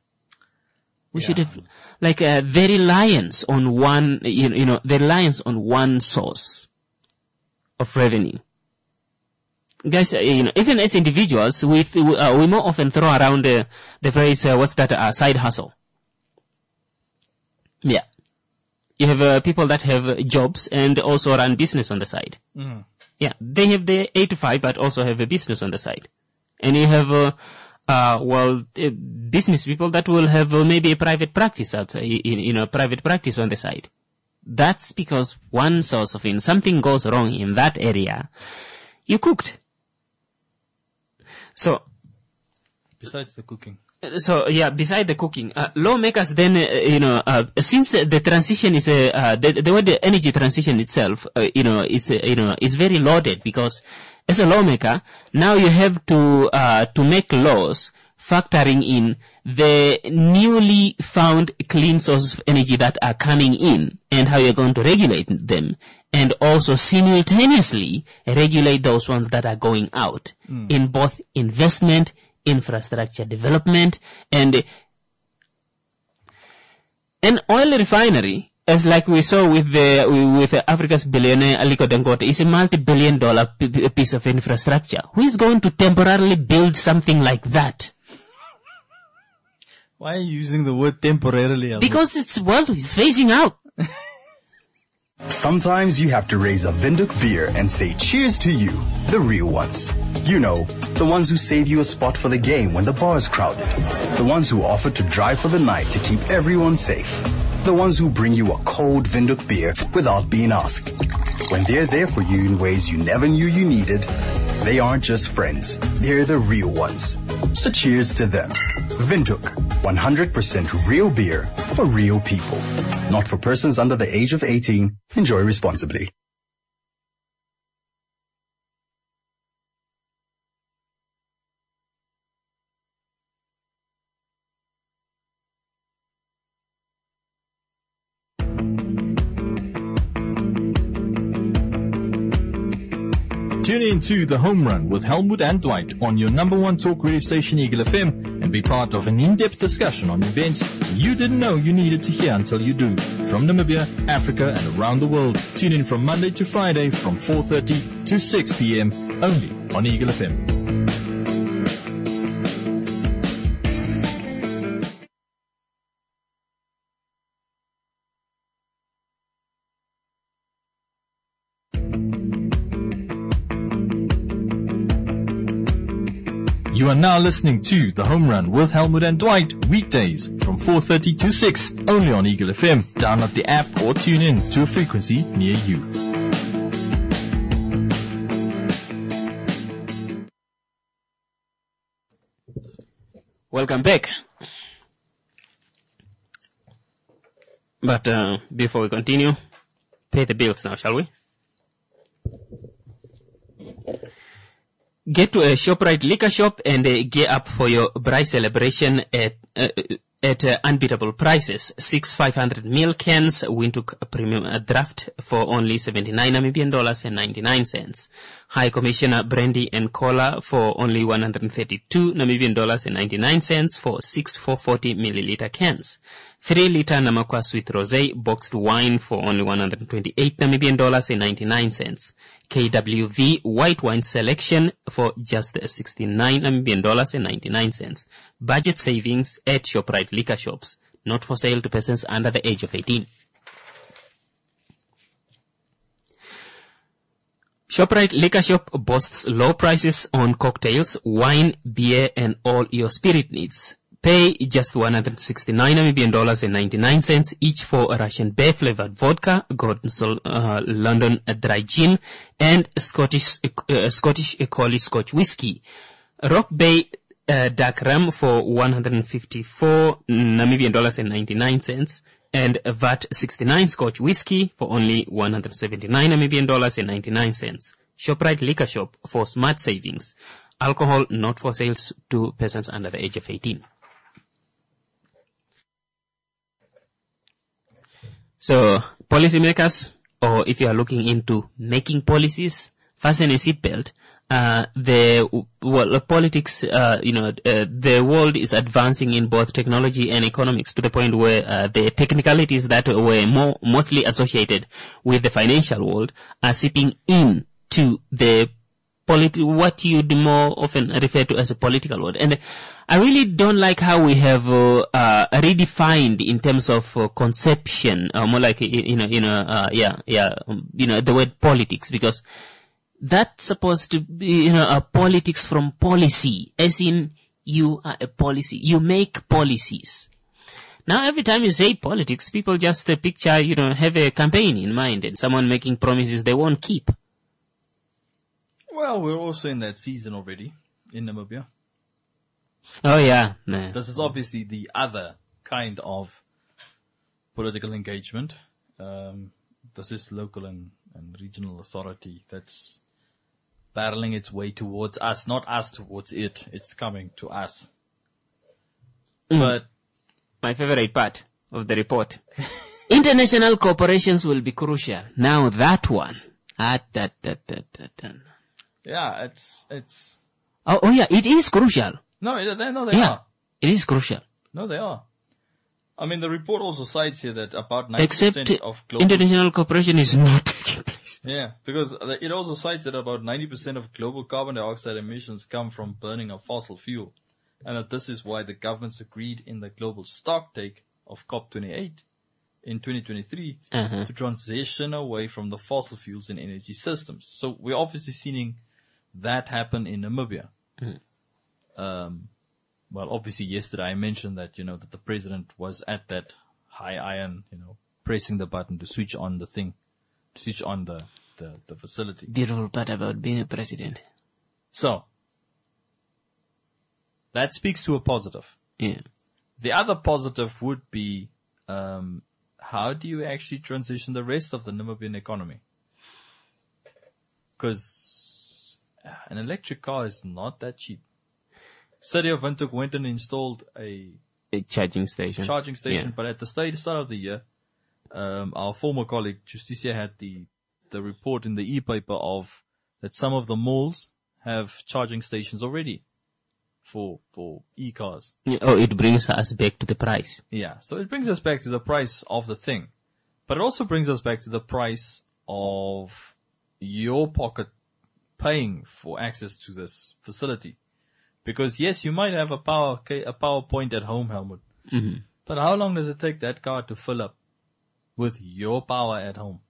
We Yeah. should have, like, uh, their reliance on one, you know, you know, their reliance on one source of revenue. Guys, uh, you know, even as individuals, we, uh, we more often throw around uh, the phrase, uh, what's that, uh, side hustle. Yeah. You have uh, people that have uh, jobs and also run business on the side. Mm. Yeah, they have their eight to five, but also have a business on the side. And you have, uh, uh, well, uh, business people that will have uh, maybe a private practice outside, you, you know, private practice on the side. That's because one source of in something goes wrong in that area, you cooked. So, besides the cooking. So yeah, beside the cooking, uh, lawmakers then, uh, you know, uh, since uh, the transition is a, uh, the, the word the energy transition itself, uh, you know, is, uh, you know, is very loaded because as a lawmaker, now you have to, uh, to make laws factoring in the newly found clean sources of energy that are coming in and how you're going to regulate them, and also simultaneously regulate those ones that are going out mm. in both investment, infrastructure development, and an oil refinery, as like we saw with the with Africa's billionaire Aliko Dangote, is a multi-billion dollar p- piece of infrastructure. Who is going to temporarily build something like that? Why are you using the word temporarily? Albert? Because it's world is phasing out. Sometimes you have to raise a Windhoek beer and say cheers to you, the real ones. You know, the ones who save you a spot for the game when the bar is crowded. The ones who offer to drive for the night to keep everyone safe. The ones who bring you a cold Windhoek beer without being asked. When they're there for you in ways you never knew you needed, they aren't just friends, they're the real ones. So cheers to them. Windhoek, one hundred percent real beer for real people. Not for persons under the age of eighteen. Enjoy responsibly. Tune in to The Home Run with Helmut and Dwight on your number one talk radio station, Eagle F M, and be part of an in-depth discussion on events you didn't know you needed to hear until you do. From Namibia, Africa, and around the world. Tune in from Monday to Friday from four thirty to six p.m. only on Eagle F M. You are now listening to The Home Run with Helmut and Dwight, weekdays from four thirty to six, only on Eagle F M. Download the app or tune in to a frequency near you. Welcome back. But uh, before we continue, pay the bills now, shall we? Get to a ShopRite liquor shop and uh, gear up for your Braai celebration at uh, at uh, unbeatable prices. Six five hundred ml cans, Windhoek Premium uh, Draft for only seventy-nine Namibian dollars and ninety-nine cents. High Commissioner Brandy and Cola for only one hundred thirty-two Namibian dollars and ninety-nine cents for six four forty milliliter cans. Three liter Namakwa Sweet Rosé boxed wine for only one hundred twenty-eight Namibian dollars and ninety-nine cents. K W V white wine selection for just sixty-nine Namibian dollars and ninety-nine cents. Budget savings at ShopRite liquor shops. Not for sale to persons under the age of eighteen. ShopRite Liquor Shop boasts low prices on cocktails, wine, beer, and all your spirit needs. Pay just one hundred sixty-nine Namibian dollars and ninety-nine cents each for a Russian bear flavored vodka, Gordon Sol, uh, London dry gin, and Scottish uh, Scottish Collie Scotch whiskey. Rock Bay uh, dark rum for one hundred fifty-four Namibian dollars and ninety-nine cents, and V A T sixty-nine Scotch whiskey for only one hundred seventy-nine Namibian dollars and ninety-nine cents. ShopRite Liquor Shop for smart savings. Alcohol not for sales to persons under the age of eighteen. So, policymakers, or if you are looking into making policies, fasten a seatbelt. Uh, the, well, politics, uh, you know, uh, the world is advancing in both technology and economics to the point where, uh, the technicalities that were more, mostly associated with the financial world are seeping in to the politi- what you'd more often refer to as a political world. And I really don't like how we have uh, uh, redefined in terms of uh, conception, uh, more like you know, you know, uh, yeah, yeah, um, you know, the word politics, because that's supposed to be, you know, a politics from policy, as in you are a policy, you make policies. Now every time you say politics, people just uh, picture, you know, have a campaign in mind and someone making promises they won't keep. Well, we're also in that season already in Namibia. Oh yeah. Nah. This is obviously the other kind of political engagement. Um, this is local and, and regional authority that's barreling its way towards us, not us towards it. It's coming to us. Mm. But my favorite part of the report. International corporations will be crucial. Now that one. Ah, that, that, that, that, that. Yeah, it's, it's. Oh, oh yeah, it is crucial. No, they, no, they yeah, are. It is crucial. No, they are. I mean, the report also cites here that about ninety Except percent of global... international cooperation is not taking place. Yeah, because it also cites that about ninety percent of global carbon dioxide emissions come from burning of fossil fuel. And that this is why the governments agreed in the global stocktake of COP twenty-eight in twenty twenty-three uh-huh. to transition away from the fossil fuels in energy systems. So we're obviously seeing that happen in Namibia. Mm. Um, well, obviously yesterday I mentioned that, you know, that the president was at that high iron, you know, pressing the button to switch on the thing, to switch on the, the, the facility. Beautiful part about being a president. So, that speaks to a positive. Yeah. The other positive would be, um, how do you actually transition the rest of the Namibian economy? Because an electric car is not that cheap. City of Windhoek went and installed a, a charging station. Charging station, yeah. But at the start of the year, um, our former colleague Justicia had the the report in the e-paper of that some of the malls have charging stations already for for e-cars. Yeah, oh, it brings us back to the price. Yeah, so it brings us back to the price of the thing, but it also brings us back to the price of your pocket paying for access to this facility. Because yes, you might have a power a power point at home, Helmut. Mm-hmm. But how long does it take that car to fill up with your power at home?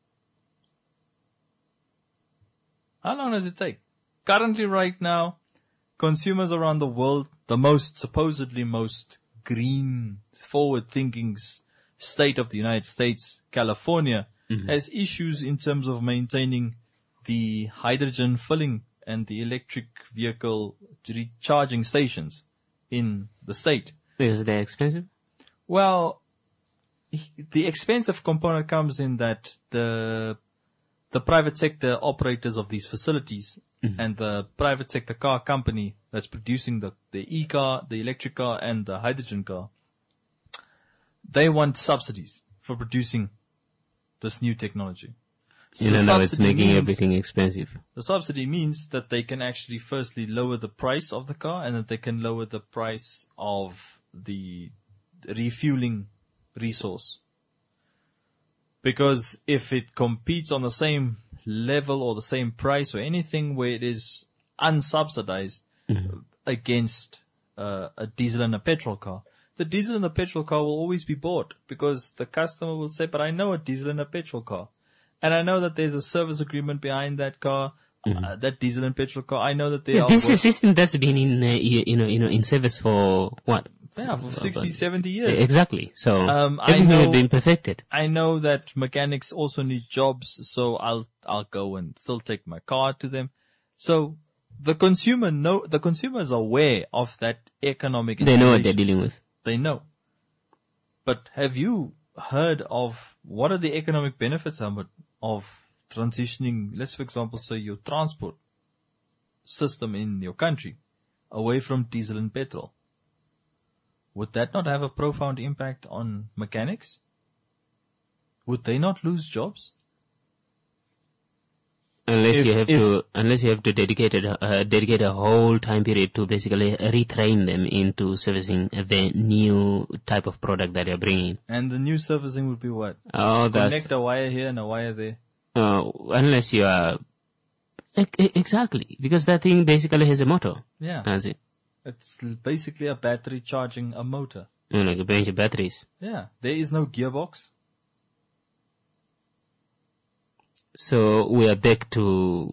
How long does it take? Currently, right now, consumers around the world, the most supposedly most green, forward-thinking state of the United States, California, mm-hmm. has issues in terms of maintaining the hydrogen filling and the electric vehicle recharging stations in the state. Because they're expensive? Well, the expensive component comes in that the the private sector operators of these facilities mm-hmm. and the private sector car company that's producing the, the e-car, the electric car, and the hydrogen car, they want subsidies for producing this new technology. So you know, now it's making means, everything expensive. The subsidy means that they can actually firstly lower the price of the car and that they can lower the price of the refueling resource. Because if it competes on the same level or the same price or anything where it is unsubsidized mm-hmm. against uh, a diesel and a petrol car, the diesel and the petrol car will always be bought because the customer will say, but I know a diesel and a petrol car. And I know that there's a service agreement behind that car, mm-hmm. uh, that diesel and petrol car. I know that they yeah, are. This is a system that's been in, uh, you know, you know, in service for what? Yeah, for sixty, seventy years. Exactly. So um, everything I know, has been perfected. I know that mechanics also need jobs, so I'll I'll go and still take my car to them. So the consumer know the consumer is aware of that economic. They know what they're dealing with. They know. But have you heard of what are the economic benefits of of transitioning, let's for example say your transport system in your country away from diesel and petrol? Would that not have a profound impact on mechanics? Would they not lose jobs? Unless if, you have if, to, unless you have to dedicate a, uh, dedicate a whole time period to basically retrain them into servicing the new type of product that you're bringing. And the new servicing would be what? Oh, that's... Connect a wire here and a wire there. Uh, unless you are... Exactly. Because that thing basically has a motor. Yeah. That's it. It's basically a battery charging a motor. You know, like a bunch of batteries. Yeah. There is no gearbox. So we are back to...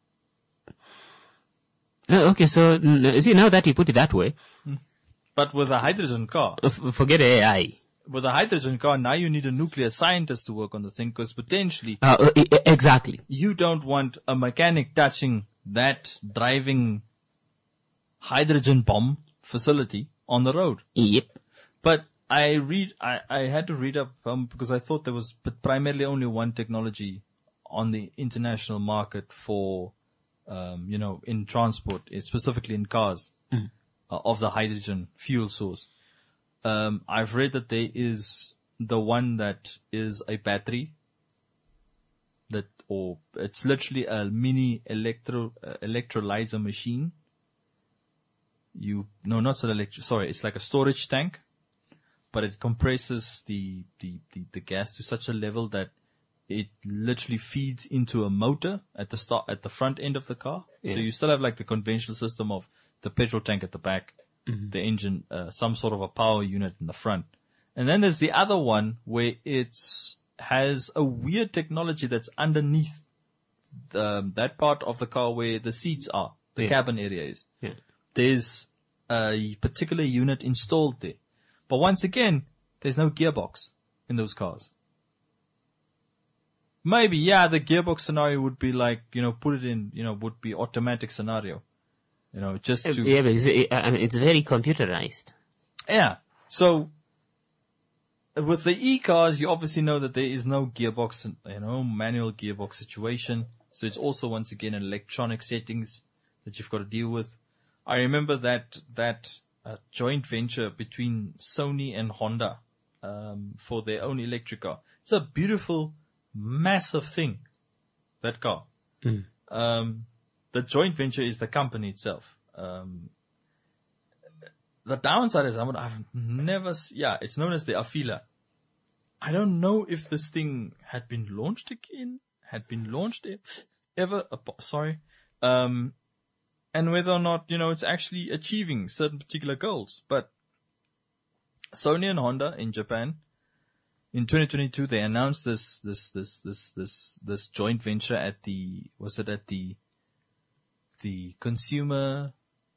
Oh, okay, so see, now that you put it that way... But with a hydrogen car... F- forget A I. with a hydrogen car, now you need a nuclear scientist to work on the thing because potentially, Uh, uh, exactly. you don't want a mechanic touching that driving hydrogen bomb facility on the road. Yep. But I read, I, I had to read up um, because I thought there was primarily only one technology on the international market for, um, you know, in transport, specifically in cars, mm. uh, of the hydrogen fuel source. Um, I've read that there is the one that is a battery that, or it's literally a mini electro, uh, electrolyzer machine. You, no, not so electro, sorry, it's like a storage tank, but it compresses the, the, the, the gas to such a level that it literally feeds into a motor at the start, at the front end of the car. Yeah. So you still have like the conventional system of the petrol tank at the back, mm-hmm. the engine, uh, some sort of a power unit in the front. And then there's the other one where it's, has a weird technology that's underneath the, that part of the car where the seats are, the yeah. cabin area is. Yeah. There's a particular unit installed there. But once again, there's no gearbox in those cars. Maybe, yeah, the gearbox scenario would be like, you know, put it in, you know, would be automatic scenario. You know, just to... Yeah, because it, I mean, it's very computerized. Yeah. So, with the e-cars, you obviously know that there is no gearbox, you know, manual gearbox situation. So it's also, once again, electronic settings that you've got to deal with. I remember that, that uh, joint venture between Sony and Honda, um, for their own electric car. It's a beautiful, massive thing, that car. Mm. Um, the joint venture is the company itself. Um, the downside is, I would, I've never, yeah, it's known as the Afeela. I don't know if this thing had been launched again, had been launched ever, uh, sorry, um, and whether or not, you know, it's actually achieving certain particular goals. But Sony and Honda in Japan, in twenty twenty-two, they announced this, this, this, this, this, this joint venture at the, was it at the, the consumer,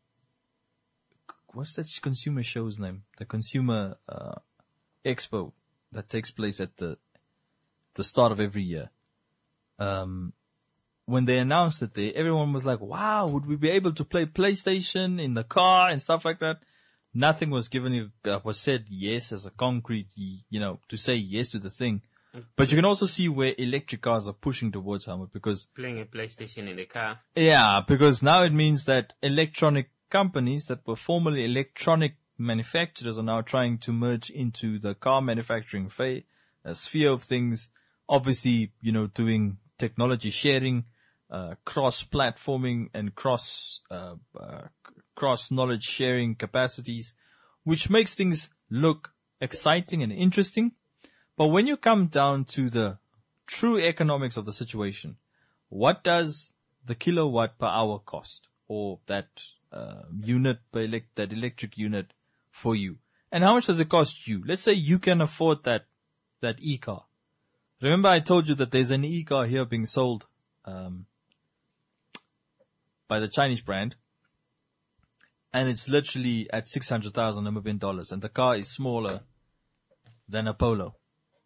what's that consumer show's name? The consumer, uh, expo that takes place at the, the start of every year. Um, when they announced it there, everyone was like, wow, would we be able to play PlayStation in the car and stuff like that? Nothing was given, uh, was said yes as a concrete, you know, to say yes to the thing. But you can also see where electric cars are pushing towards, Helmut, because playing a PlayStation in the car. Yeah, because now it means that electronic companies that were formerly electronic manufacturers are now trying to merge into the car manufacturing fa- uh, sphere of things. Obviously, you know, doing technology sharing, uh, cross-platforming and cross, uh, uh, cross-knowledge sharing capacities, which makes things look exciting and interesting. But when you come down to the true economics of the situation, what does the kilowatt per hour cost, or that uh, unit per elect- that electric unit for you, and how much does it cost you? Let's say you can afford that that e-car. Remember, I told you that there's an e-car here being sold um, by the Chinese brand, and it's literally at six hundred thousand Namibian dollars, and the car is smaller than a Polo.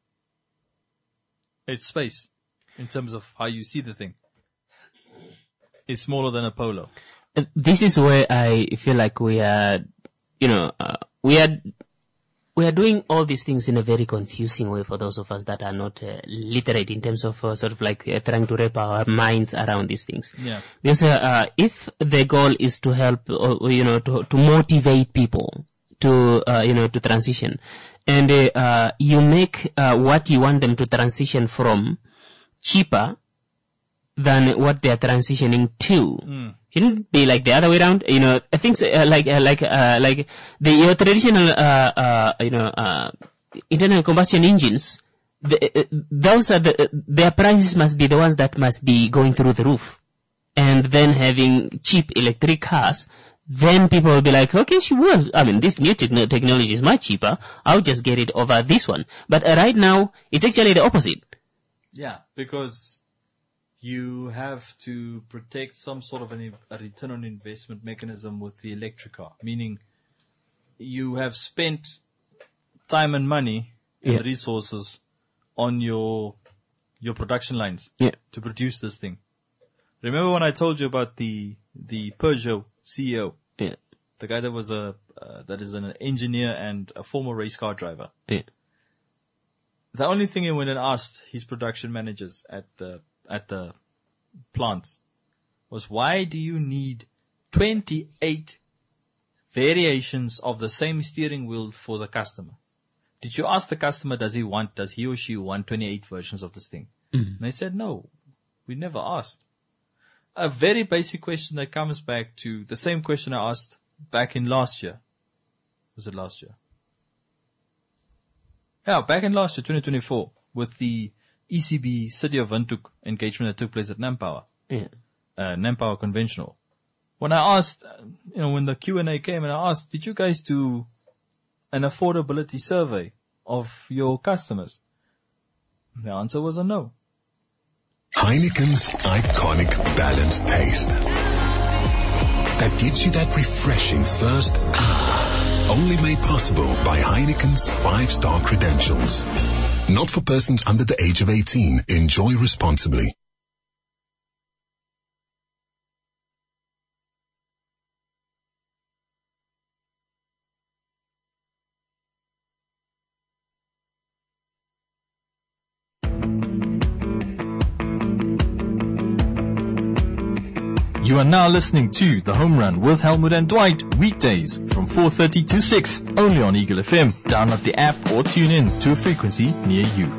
Its space, in terms of how you see the thing, is smaller than a Polo. This is where I feel like we are, you know, uh, we are, we are doing all these things in a very confusing way for those of us that are not uh, literate in terms of uh, sort of like uh, trying to wrap our minds around these things. Yeah. Because uh, uh, if the goal is to help, or, you know, to to motivate people to, uh, you know, to transition, and uh, uh, you make uh, what you want them to transition from cheaper than what they are transitioning to. Mm. Shouldn't be like the other way around. You know, things uh, like uh, like uh, like the your traditional uh, uh, you know uh, internal combustion engines. The, uh, those are the uh, their prices must be the ones that must be going through the roof, and then having cheap electric cars. Then people will be like, okay, she will. I mean, this new te- technology is much cheaper. I'll just get it over this one. But uh, right now, it's actually the opposite. Yeah, because you have to protect some sort of an, a return on investment mechanism with the electric car. Meaning, you have spent time and money and Yeah. resources on your your production lines Yeah. to produce this thing. Remember when I told you about the the Peugeot C E O, Yeah. the guy that was a uh, that is an engineer and a former race car driver. Yeah. The only thing he went and asked his production managers at the at the plants was, why do you need twenty-eight variations of the same steering wheel for the customer? Did you ask the customer, does he want, does he or she want twenty-eight versions of this thing? Mm. And they said, no, we never asked. A very basic question that comes back to the same question I asked back in last year. Was it last year? Yeah, back in last year, twenty twenty-four, with the E C B City of Windhoek engagement that took place at Nampower, Yeah. uh, Nampower Conventional. When I asked, uh, you know, when the Q and A came and I asked, did you guys do an affordability survey of your customers? The answer was a no. Heineken's iconic balanced taste. That gives you that refreshing first ah, only made possible by Heineken's five-star credentials. Not for persons under the age of eighteen. Enjoy responsibly. You are now listening to The Home Run with Helmut and Dwight, weekdays from four thirty to six, only on Eagle F M. Download the app or tune in to a frequency near you.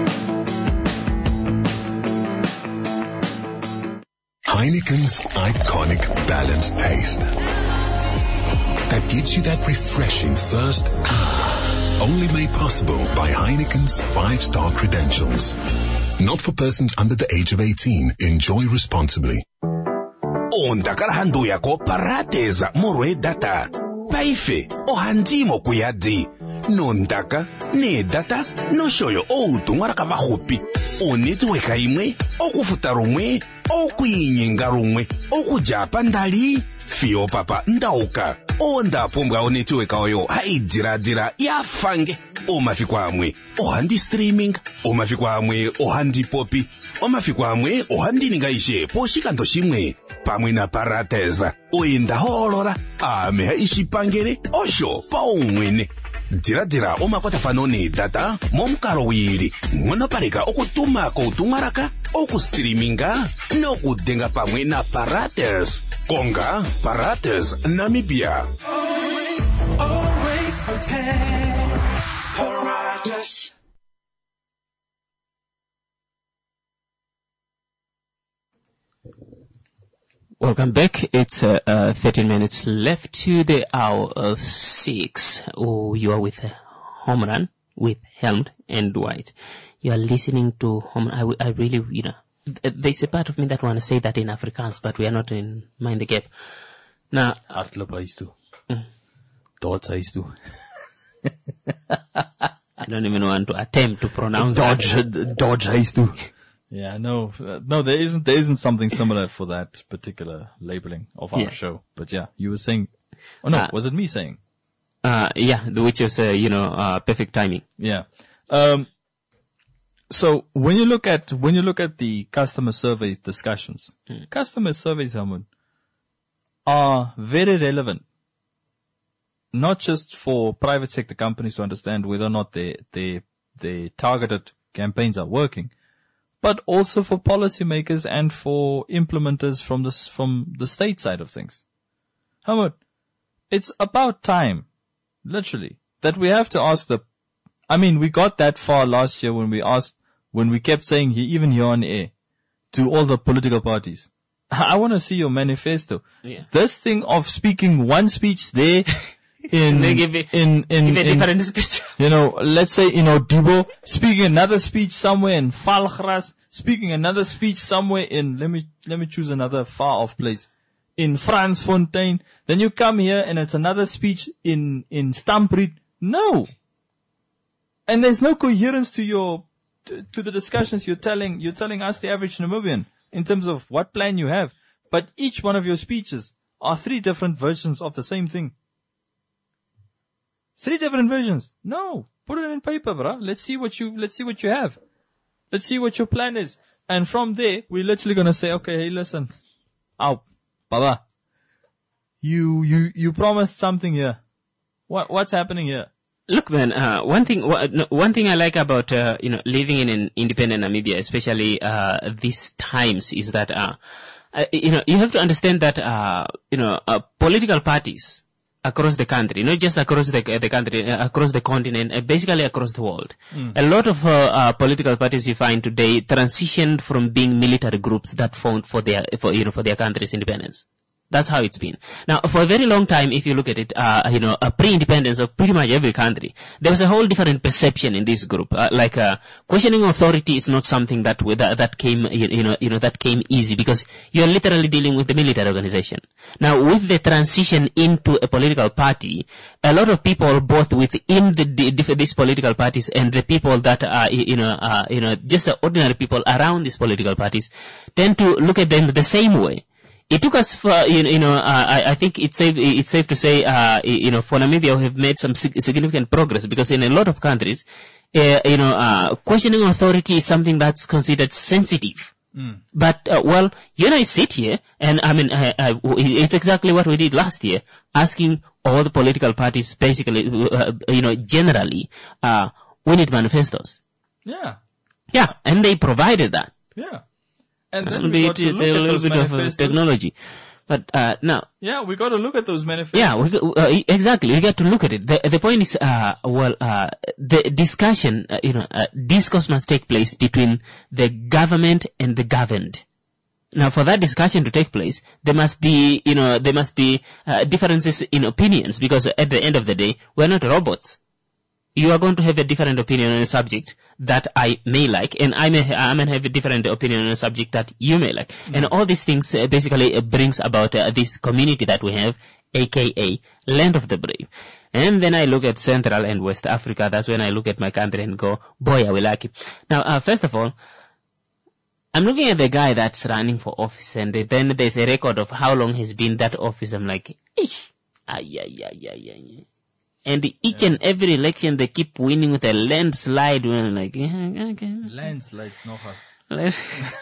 Heineken's iconic balanced taste. That gives you that refreshing first ah, only made possible by Heineken's five-star credentials. Not for persons under the age of eighteen. Enjoy responsibly. Ondakara handu yako parateza morwe data. Paife o handimo kuyadi. Nondaka ne data no shoyo o utungara kama hopi. O netweka imwe o kufuta rumwe o kuinyenga rumwe o kujapa ndali. Fio papa ndauka. O ndapombwa o netweka oyo haidira dira ya fange. O mafikwa amwe o handi streaming. O mafikwa amwe o handi popi. O mafikwa amwe o handi ningaishe po shikanto shimwe. Pamwe na parateza oenda holora ameha ishipangere osho pa umwene dira dira omakwata fanone data momkaro wiri mwana pareka okutuma ko utumaraka okustreaminga no kudenga pamwe na paraters konga paraters Namibia. Always, always prepare paraters. Welcome back. It's uh, uh, thirteen minutes left to the hour of six. Oh, you are with uh, Home Run with Helmut and Dwight. You are listening to Home Run. I, I really, you know, th- there's a part of me that want to say that in Afrikaans, but we are not in Mind the Gap. Now, Hardloop huis toe. Dodge huis toe. I don't even want to attempt to pronounce Dodge, that. Dodge huis toe. Yeah, no, uh, no, there isn't, there isn't something similar for that particular labeling of our Yeah. show. But yeah, you were saying, oh no, Uh, was it me saying? Uh, yeah, which is, uh, you know, uh, perfect timing. Yeah. Um, so when you look at, when you look at the customer survey discussions, Mm. customer surveys, Helmut, are very relevant. Not just for private sector companies to understand whether or not their, their, their targeted campaigns are working, but also for policymakers and for implementers from the, from the state side of things. Helmut, it's about time, literally, that we have to ask the, I mean, we got that far last year when we asked, when we kept saying here, even here on air, to all the political parties, I want to see your manifesto. Yeah. This thing of speaking one speech there, in, They give it- in, in, give a in- different speech. you know, let's say in Odibo, speaking another speech somewhere in Falgras, speaking another speech somewhere in, let me, let me choose another far off place, in Fransfontein. Then you come here and it's another speech in, in Stampriet. No. And there's no coherence to your, to, to the discussions you're telling, you're telling us, the average Namibian, in terms of what plan you have. But each one of your speeches are three different versions of the same thing. Three different versions. No. Put it in paper, bro. Let's see what you, let's see what you have. Let's see what your plan is. And from there, we're literally gonna say, okay, hey, listen. Ow, Baba. You, you, you promised something here. What, what's happening here? Look, man, uh, one thing, one thing I like about, uh, you know, living in an independent Namibia, especially, uh, these times is that, uh, uh, you know, you have to understand that, uh, you know, uh, political parties across the country, not just across the, the country, uh, across the continent, uh, basically across the world. Mm. A lot of, uh, uh, political parties you find today transitioned from being military groups that fought for their, for, you know, for their country's independence. That's how it's been. Now, for a very long time, if you look at it, uh, you know, uh, pre-independence of pretty much every country, there was a whole different perception in this group. Uh, like, uh, questioning authority is not something that, that, that came, you, you know, you know, that came easy because you're literally dealing with the military organization. Now, with the transition into a political party, a lot of people, both within the, the these political parties and the people that are, you know, uh, you know, just the ordinary people around these political parties, tend to look at them the same way. It took us for, you know, uh, I, I think it's safe, it's safe to say, uh, you know, for Namibia we have made some significant progress because in a lot of countries, uh, you know, uh, questioning authority is something that's considered sensitive. Mm. But, uh, well, you and I sit here and I mean, uh, uh, it's exactly what we did last year, asking all the political parties basically, uh, you know, generally, uh, we need manifestos. Yeah. Yeah. And they provided that. Yeah. And then we got to look at those manifestos. Technology. But, uh, now. Yeah, we got to look at those manifestos. Yeah, we, uh, exactly. We got to look at it. The, the point is, uh, well, uh, the discussion, uh, you know, uh, discourse must take place between the government and the governed. Now, for that discussion to take place, there must be, you know, there must be, uh, differences in opinions because at the end of the day, we're not robots. You are going to have a different opinion on a subject that I may like, and I may, I may have a different opinion on a subject that you may like. Mm-hmm. And all these things uh, basically uh, brings about uh, this community that we have, aka Land of the Brave. And then I look at Central and West Africa. That's when I look at my country and go, boy, are we lucky. Now, uh, first of all, I'm looking at the guy that's running for office, and then there's a record of how long he's been that office. I'm like, eesh, ay, ay, ay, ay, ay. And each yeah. and every election they keep winning with a landslide. We're like, yeah, okay. Landslide's not hard.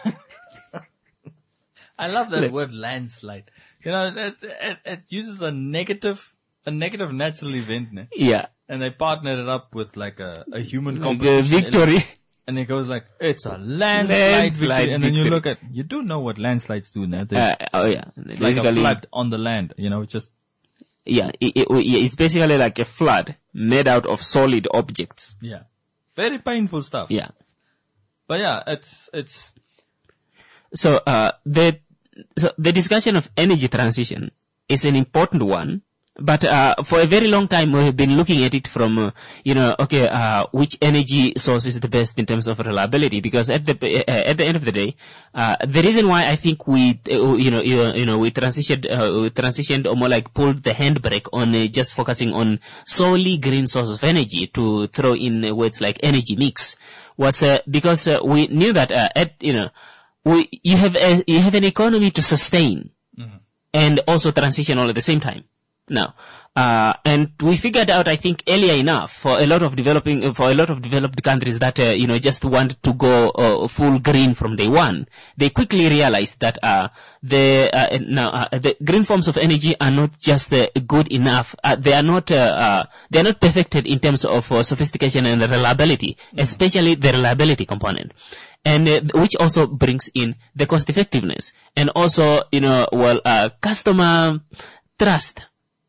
I love that Look. word, landslide. You know, it, it, it uses a negative, a negative natural event. Ne? Yeah. And they partnered it up with like a, a human like competition. A victory. And it goes like, it's a landslide, landslide victory. And then you look at, you do know what landslides do now. Uh, oh yeah. It's Basically, like a flood on the land, you know, just. Yeah, it, it, it's basically like a flood made out of solid objects. Yeah. Very painful stuff. Yeah. But yeah, it's, it's. So, uh, the, so the discussion of energy transition is an important one. But, uh, for a very long time we have been looking at it from, uh, you know, okay, uh, which energy source is the best in terms of reliability? Because at the, uh, at the end of the day, uh, the reason why I think we, uh, you know, you, you know, we transitioned, uh, we transitioned or more like pulled the handbrake on uh, just focusing on solely green sources of energy to throw in uh, words like energy mix was, uh, because, uh, we knew that, uh, at, you know, we, you have a, you have an economy to sustain mm-hmm. and also transition all at the same time. Now, uh, and we figured out, I think, earlier enough for a lot of developing, for a lot of developed countries that, uh, you know, just want to go, uh, full green from day one. They quickly realized that, uh, the, uh, now, uh, the green forms of energy are not just, uh, good enough. Uh, they are not, uh, uh, they are not perfected in terms of uh, sophistication and reliability, mm-hmm. especially the reliability component. And, uh, which also brings in the cost effectiveness and also, you know, well, uh, customer trust.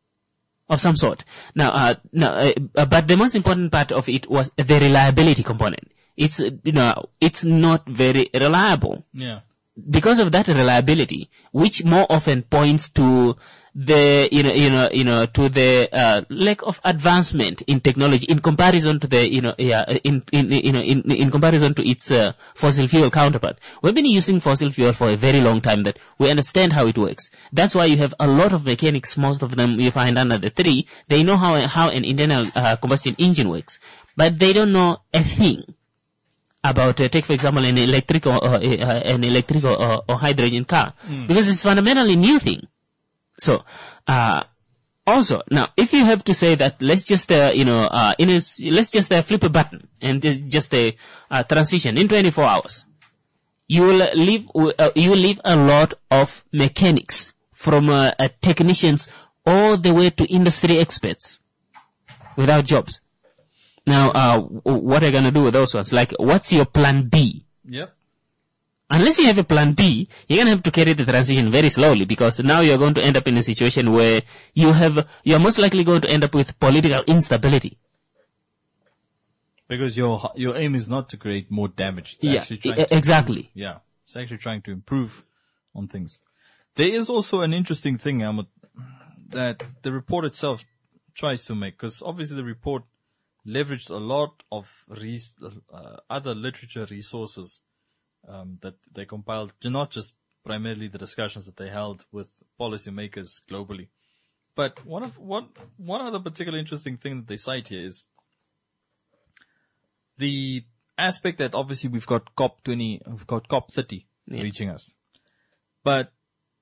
Of some sort. Now, uh, now, uh, but the most important part of it was the reliability component. It's, uh, you know, it's not very reliable. Yeah. Because of that reliability, which more often points to the, you know, you know, you know, to the, uh, lack of advancement in technology in comparison to the, you know, yeah, in, in, you know, in, in comparison to its, uh, fossil fuel counterpart. We've been using fossil fuel for a very long time that we understand how it works. That's why you have a lot of mechanics, most of them you find under the tree. They know how, how an internal, uh, combustion engine works, but they don't know a thing about, uh, take for example, an electric or, uh, uh, an electric or, or hydrogen car, mm. because it's fundamentally new thing. So, uh, Also, now, if you have to say that, let's just, uh, you know, uh, in a, let's just uh, flip a button and just a uh, transition in twenty-four hours. You will leave, uh, you will leave a lot of mechanics from uh, uh, technicians all the way to industry experts without jobs. Now, uh, what are you going to do with those ones? Like, what's your plan B? Yep. Unless you have a plan B, you're going to have to carry the transition very slowly, because now you're going to end up in a situation where you have, you're most likely going to end up with political instability. Because your your aim is not to create more damage. It's Yeah, actually trying e- to exactly. improve. Yeah, it's actually trying to improve on things. There is also an interesting thing, Helmut, that the report itself tries to make, because obviously the report leveraged a lot of res- uh, other literature resources um, that they compiled, not just primarily the discussions that they held with policymakers globally. But one of one one other particular interesting thing that they cite here is the aspect that obviously we've got COP twenty, we've got COP thirty Yeah. reaching us, but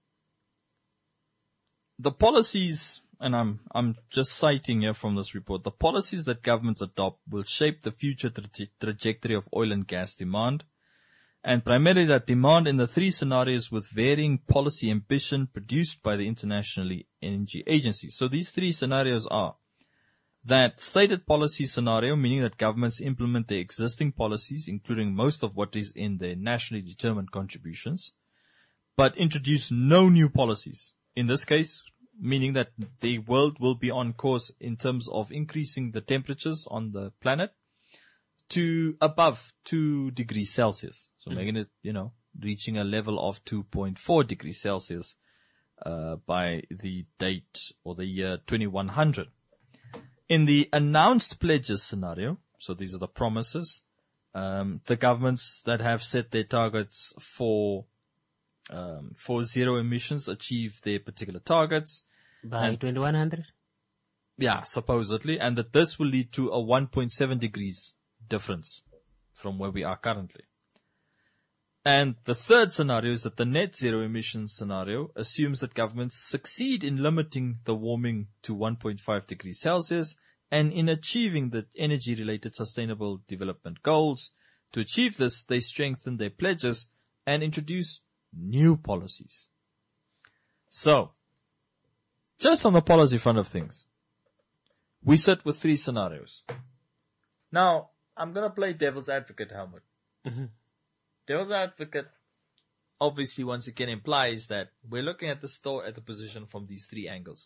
the policies, and I'm I'm just citing here from this report, the policies that governments adopt will shape the future tra- trajectory of oil and gas demand, and primarily that demand in the three scenarios with varying policy ambition produced by the International Energy Agency. So these three scenarios are that stated policy scenario, meaning that governments implement their existing policies, including most of what is in their nationally determined contributions, but introduce no new policies. In this case, meaning that the world will be on course in terms of increasing the temperatures on the planet to above two degrees Celsius. So mm-hmm. making it, you know, reaching a level of two point four degrees Celsius uh, by the date or the year twenty-one hundred. In the announced pledges scenario, so these are the promises, um, the governments that have set their targets for um, for zero emissions achieve their particular targets. By twenty-one hundred? Yeah, supposedly, and that this will lead to a one point seven degrees difference from where we are currently. And the third scenario is that the net zero emissions scenario assumes that governments succeed in limiting the warming to one point five degrees Celsius and in achieving the energy-related sustainable development goals. To achieve this, they strengthen their pledges and introduce new policies. So, just on the policy front of things, we sit with three scenarios. Now, I'm going to play devil's advocate, Helmut. Mm-hmm. Devil's advocate obviously once again implies that we're looking at the store at the position from these three angles.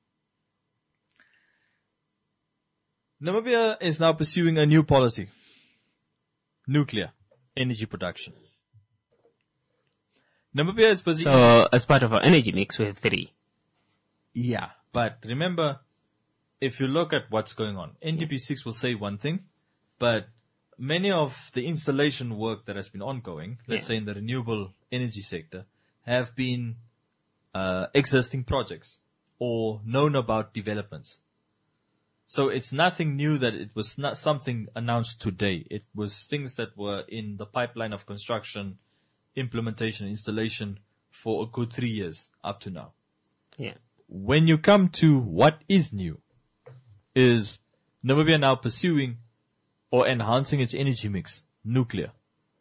Namibia is now pursuing a new policy. Nuclear energy production. Namibia is busy. So, as part of our energy mix, we have three. Yeah, but remember, if you look at what's going on, N D P six will say one thing, but many of the installation work that has been ongoing, let's Yeah. say in the renewable energy sector, have been uh, existing projects or known about developments. So it's nothing new that it was not something announced today. It was things that were in the pipeline of construction, implementation, installation for a good three years up to now. Yeah. When you come to what is new, is Namibia now pursuing or enhancing its energy mix, nuclear.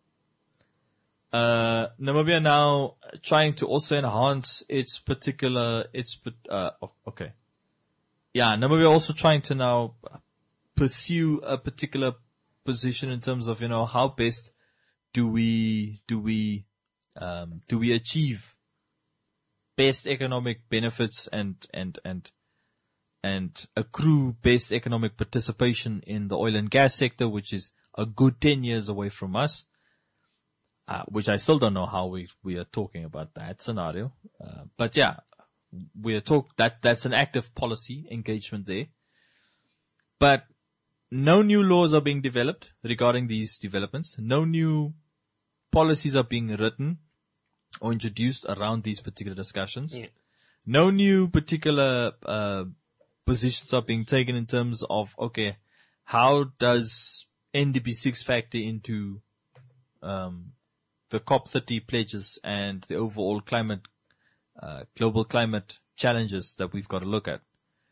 Uh, Namibia now trying to also enhance its particular, its, uh, okay. Yeah, Namibia also trying to now pursue a particular position in terms of, you know, how best do we, do we, um, do we achieve best economic benefits and, and, and, and accrue best economic participation in the oil and gas sector, which is a good ten years away from us, uh, which I still don't know how we, we are talking about that scenario. Uh, but yeah, we are talk that, that's an active policy engagement there. But no new laws are being developed regarding these developments. No new policies are being written or introduced around these particular discussions. Yeah. No new particular, uh, positions are being taken in terms of, okay, how does N D P six factor into um, the COP thirty pledges and the overall climate, uh, global climate challenges that we've got to look at?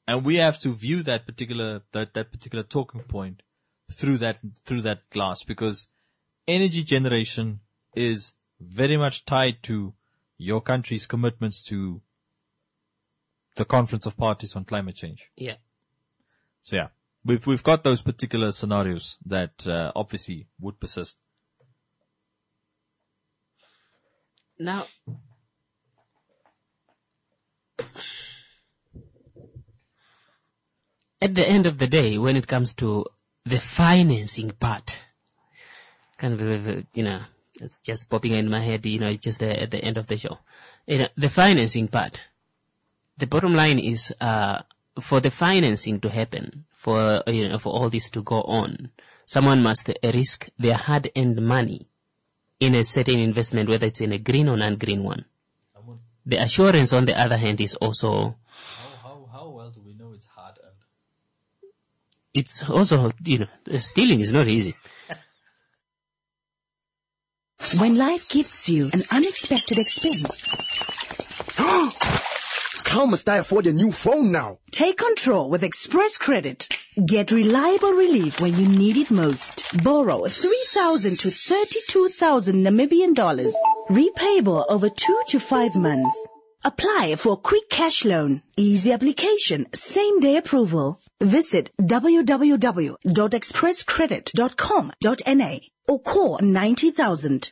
And we have to view that particular, that, that particular talking point through that, through that glass, because energy generation is very much tied to your country's commitments to the Conference of Parties on Climate Change. Yeah. So yeah, we've, we've got those particular scenarios that, uh, obviously would persist. Now, at the end of the day, when it comes to the financing part, kind of, you know, it's just popping in my head, you know, just at the end of the show. You know, the financing part, the bottom line is, uh, for the financing to happen, for, you know, for all this to go on, someone must risk their hard-earned money in a certain investment, whether it's in a green or non-green one. The assurance, on the other hand, is also... How, how, how well do we know it's hard-earned? It's also, you know, stealing is not easy. When life gifts you an unexpected expense. How must I afford a new phone now? Take control with Express Credit. Get reliable relief when you need it most. Borrow three thousand to thirty-two thousand Namibian dollars. Repayable over two to five months. Apply for a quick cash loan. Easy application. Same day approval. Visit w w w dot express credit dot com dot n a or call ninety thousand.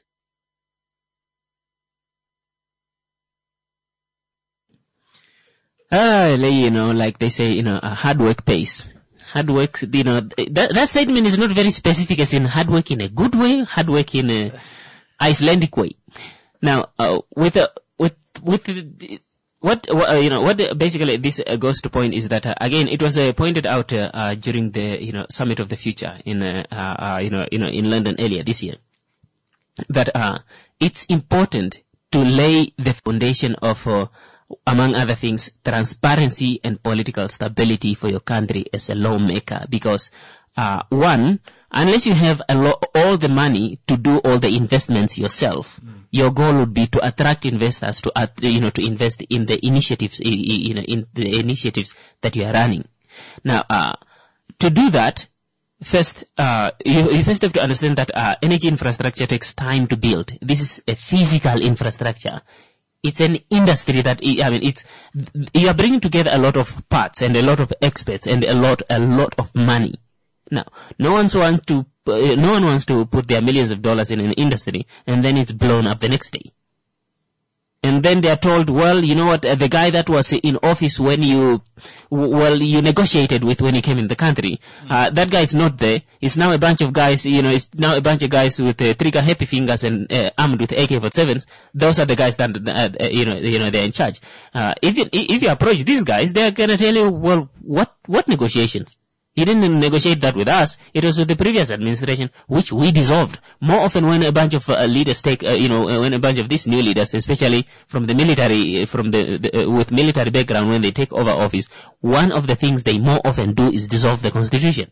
Ah, you know, like they say, you know, uh, hard work pays. Hard work, you know, that, that statement is not very specific, as in hard work in a good way, hard work in a Icelandic way. Now, uh, with, uh, with, with, uh, what, uh, you know, what uh, basically this uh, goes to point is that, uh, again, it was uh, pointed out, uh, uh, during the, you know, Summit of the Future in, uh, uh, you know, you know, in London earlier this year, that, uh, it's important to lay the foundation of, uh, among other things, transparency and political stability for your country as a lawmaker. Because, uh, one, unless you have a lo- all the money to do all the investments yourself, mm. your goal would be to attract investors to, uh, you know, to invest in the initiatives, you know, in the initiatives that you are running. Now, uh, to do that, first, uh, you, you first have to understand that, uh, energy infrastructure takes time to build. This is a physical infrastructure. It's an industry that, I mean, it's, you are bringing together a lot of parts and a lot of experts and a lot, a lot of money. Now, no one wants to, uh, no one wants to put their millions of dollars in an industry and then it's blown up the next day. And then they are told, well, you know what, uh, the guy that was in office when you, well, you negotiated with when he came in the country, uh, that guy is not there. It's now a bunch of guys, you know, it's now a bunch of guys with uh, trigger happy fingers and uh, armed with A K forty-sevens. Those are the guys that, uh, you know, you know, they're in charge. Uh, if you, if you approach these guys, they're gonna tell you, well, what, what negotiations? He didn't negotiate that with us. It was with the previous administration, which we dissolved. More often when a bunch of uh, leaders take, uh, you know, uh, when a bunch of these new leaders, especially from the military, uh, from the, the uh, with military background, when they take over office, one of the things they more often do is dissolve the constitution.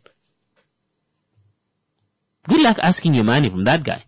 Good luck asking your money from that guy.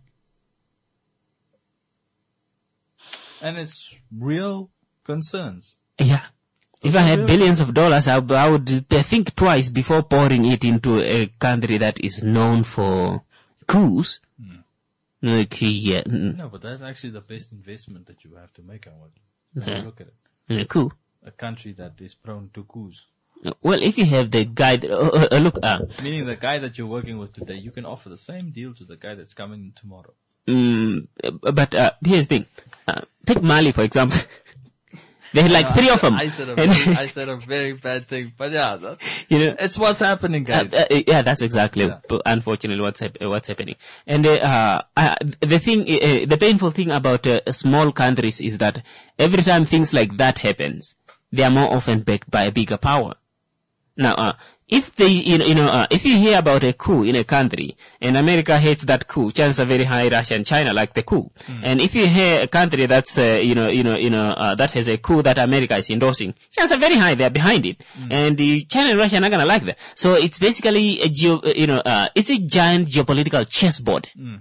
And it's real concerns. Yeah. If I had billions of dollars, I, I would think twice before pouring it into a country that is known for coups. Mm. Like, yeah. No, but that's actually the best investment that you have to make. I would uh, look at it. In a coup. A country that is prone to coups. Well, if you have the guy, that, uh, uh, look, uh, meaning the guy that you're working with today, you can offer the same deal to the guy that's coming tomorrow. Mm, but uh, here's the thing. Uh, take Mali, for example. They had like no, three I of them. I said, a very, I said a very bad thing, but yeah, that, you know, it's what's happening, guys. Uh, uh, yeah, that's exactly, yeah. unfortunately, what's hap- what's happening. And uh, uh, the thing, uh, the painful thing about uh, small countries is that every time things like that happens, they are more often backed by a bigger power. Now, uh, if they, you know, you know uh, if you hear about a coup in a country and America hates that coup, chances are very high Russia and China like the coup. Mm. And if you hear a country that's, uh, you know, you know, you know, uh, that has a coup that America is endorsing, chances are very high they're behind it. Mm. And uh, China and Russia are not gonna like that. So it's basically a geo, you know, uh, it's a giant geopolitical chessboard. Mm.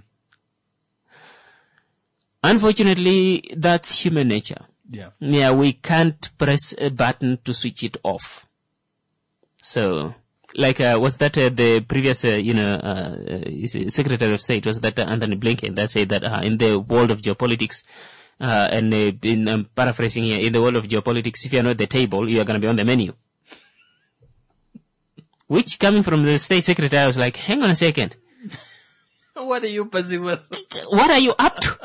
Unfortunately, that's human nature. Yeah. Yeah, we can't press a button to switch it off. So, like, uh, was that uh, the previous, uh, you know, uh, Secretary of State, was that uh, Anthony Blinken that said that uh, in the world of geopolitics, uh, and uh, in um, paraphrasing here, in the world of geopolitics, if you're not at the table, you are going to be on the menu. Which, coming from the State Secretary, I was like, hang on a second. What are you busy with? What are you up to?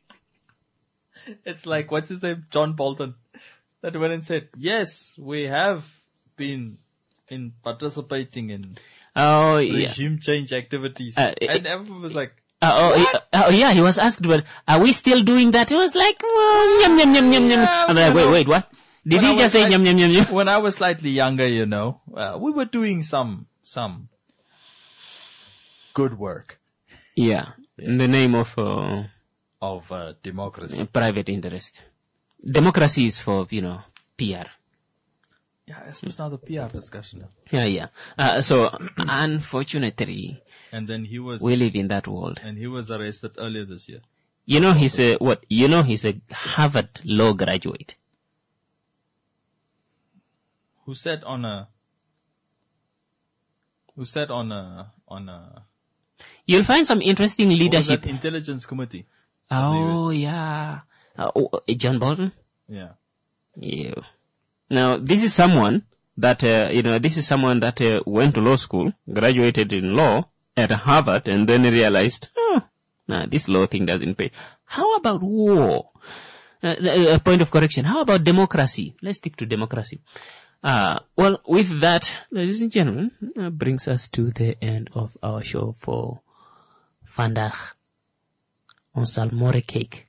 It's like, what's his name? John Bolton. That went and said, yes, we have been in participating in oh, yeah. regime change activities. Uh, and everyone was like, Uh, oh, he, uh, oh, yeah, he was asked, but are we still doing that? He was like, well, yum, yum, yum, yum, yum. Yeah, I'm like, wait, wait, what? Did he just say like, yum, yum, yum, yum? When I was slightly younger, you know, uh, we were doing some, some good work. Yeah. yeah. In the name of, uh, of, uh, democracy. Private interest. Democracy is for, you know, P R. Yeah, this was now the P R discussion. Yeah, yeah. Uh, so, unfortunately, and then he was, we live in that world. And he was arrested earlier this year. You know, he's a, what, you know, he's a Harvard law graduate. Who sat on a, who sat on a, on a, you'll find some interesting leadership. Intelligence Committee. Oh, yeah. Uh, oh, John Bolton? Yeah. Yeah. Now, this is someone that, uh, you know, this is someone that uh, went to law school, graduated in law at Harvard, and then realized, oh, nah, this law thing doesn't pay. How about war? Uh, a point of correction. How about democracy? Let's stick to democracy. Uh, well, with that, ladies and gentlemen, uh, brings us to the end of our show for Vandaag. On Salmore cake.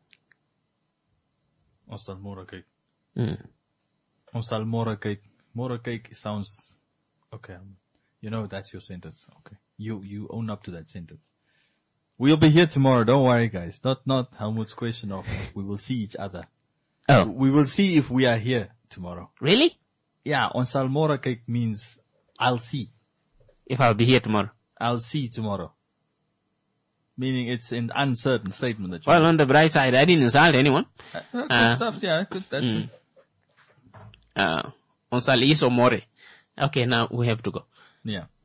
On Salmore cake. Mm. On Salmore cake. More cake sounds, okay. You know, that's your sentence. Okay. You, you own up to that sentence. We'll be here tomorrow. Don't worry, guys. Not, not Helmut's question of we will see each other. Oh. We will see if we are here tomorrow. Really? Yeah. On Salmore cake means I'll see. If I'll be here tomorrow. I'll see tomorrow. Meaning it's an uncertain statement. That you well, on the bright side, I didn't insult anyone. Uh, good uh, stuff, yeah. Good, that's mm. Uh, on Saliso More. Okay, now we have to go. Yeah.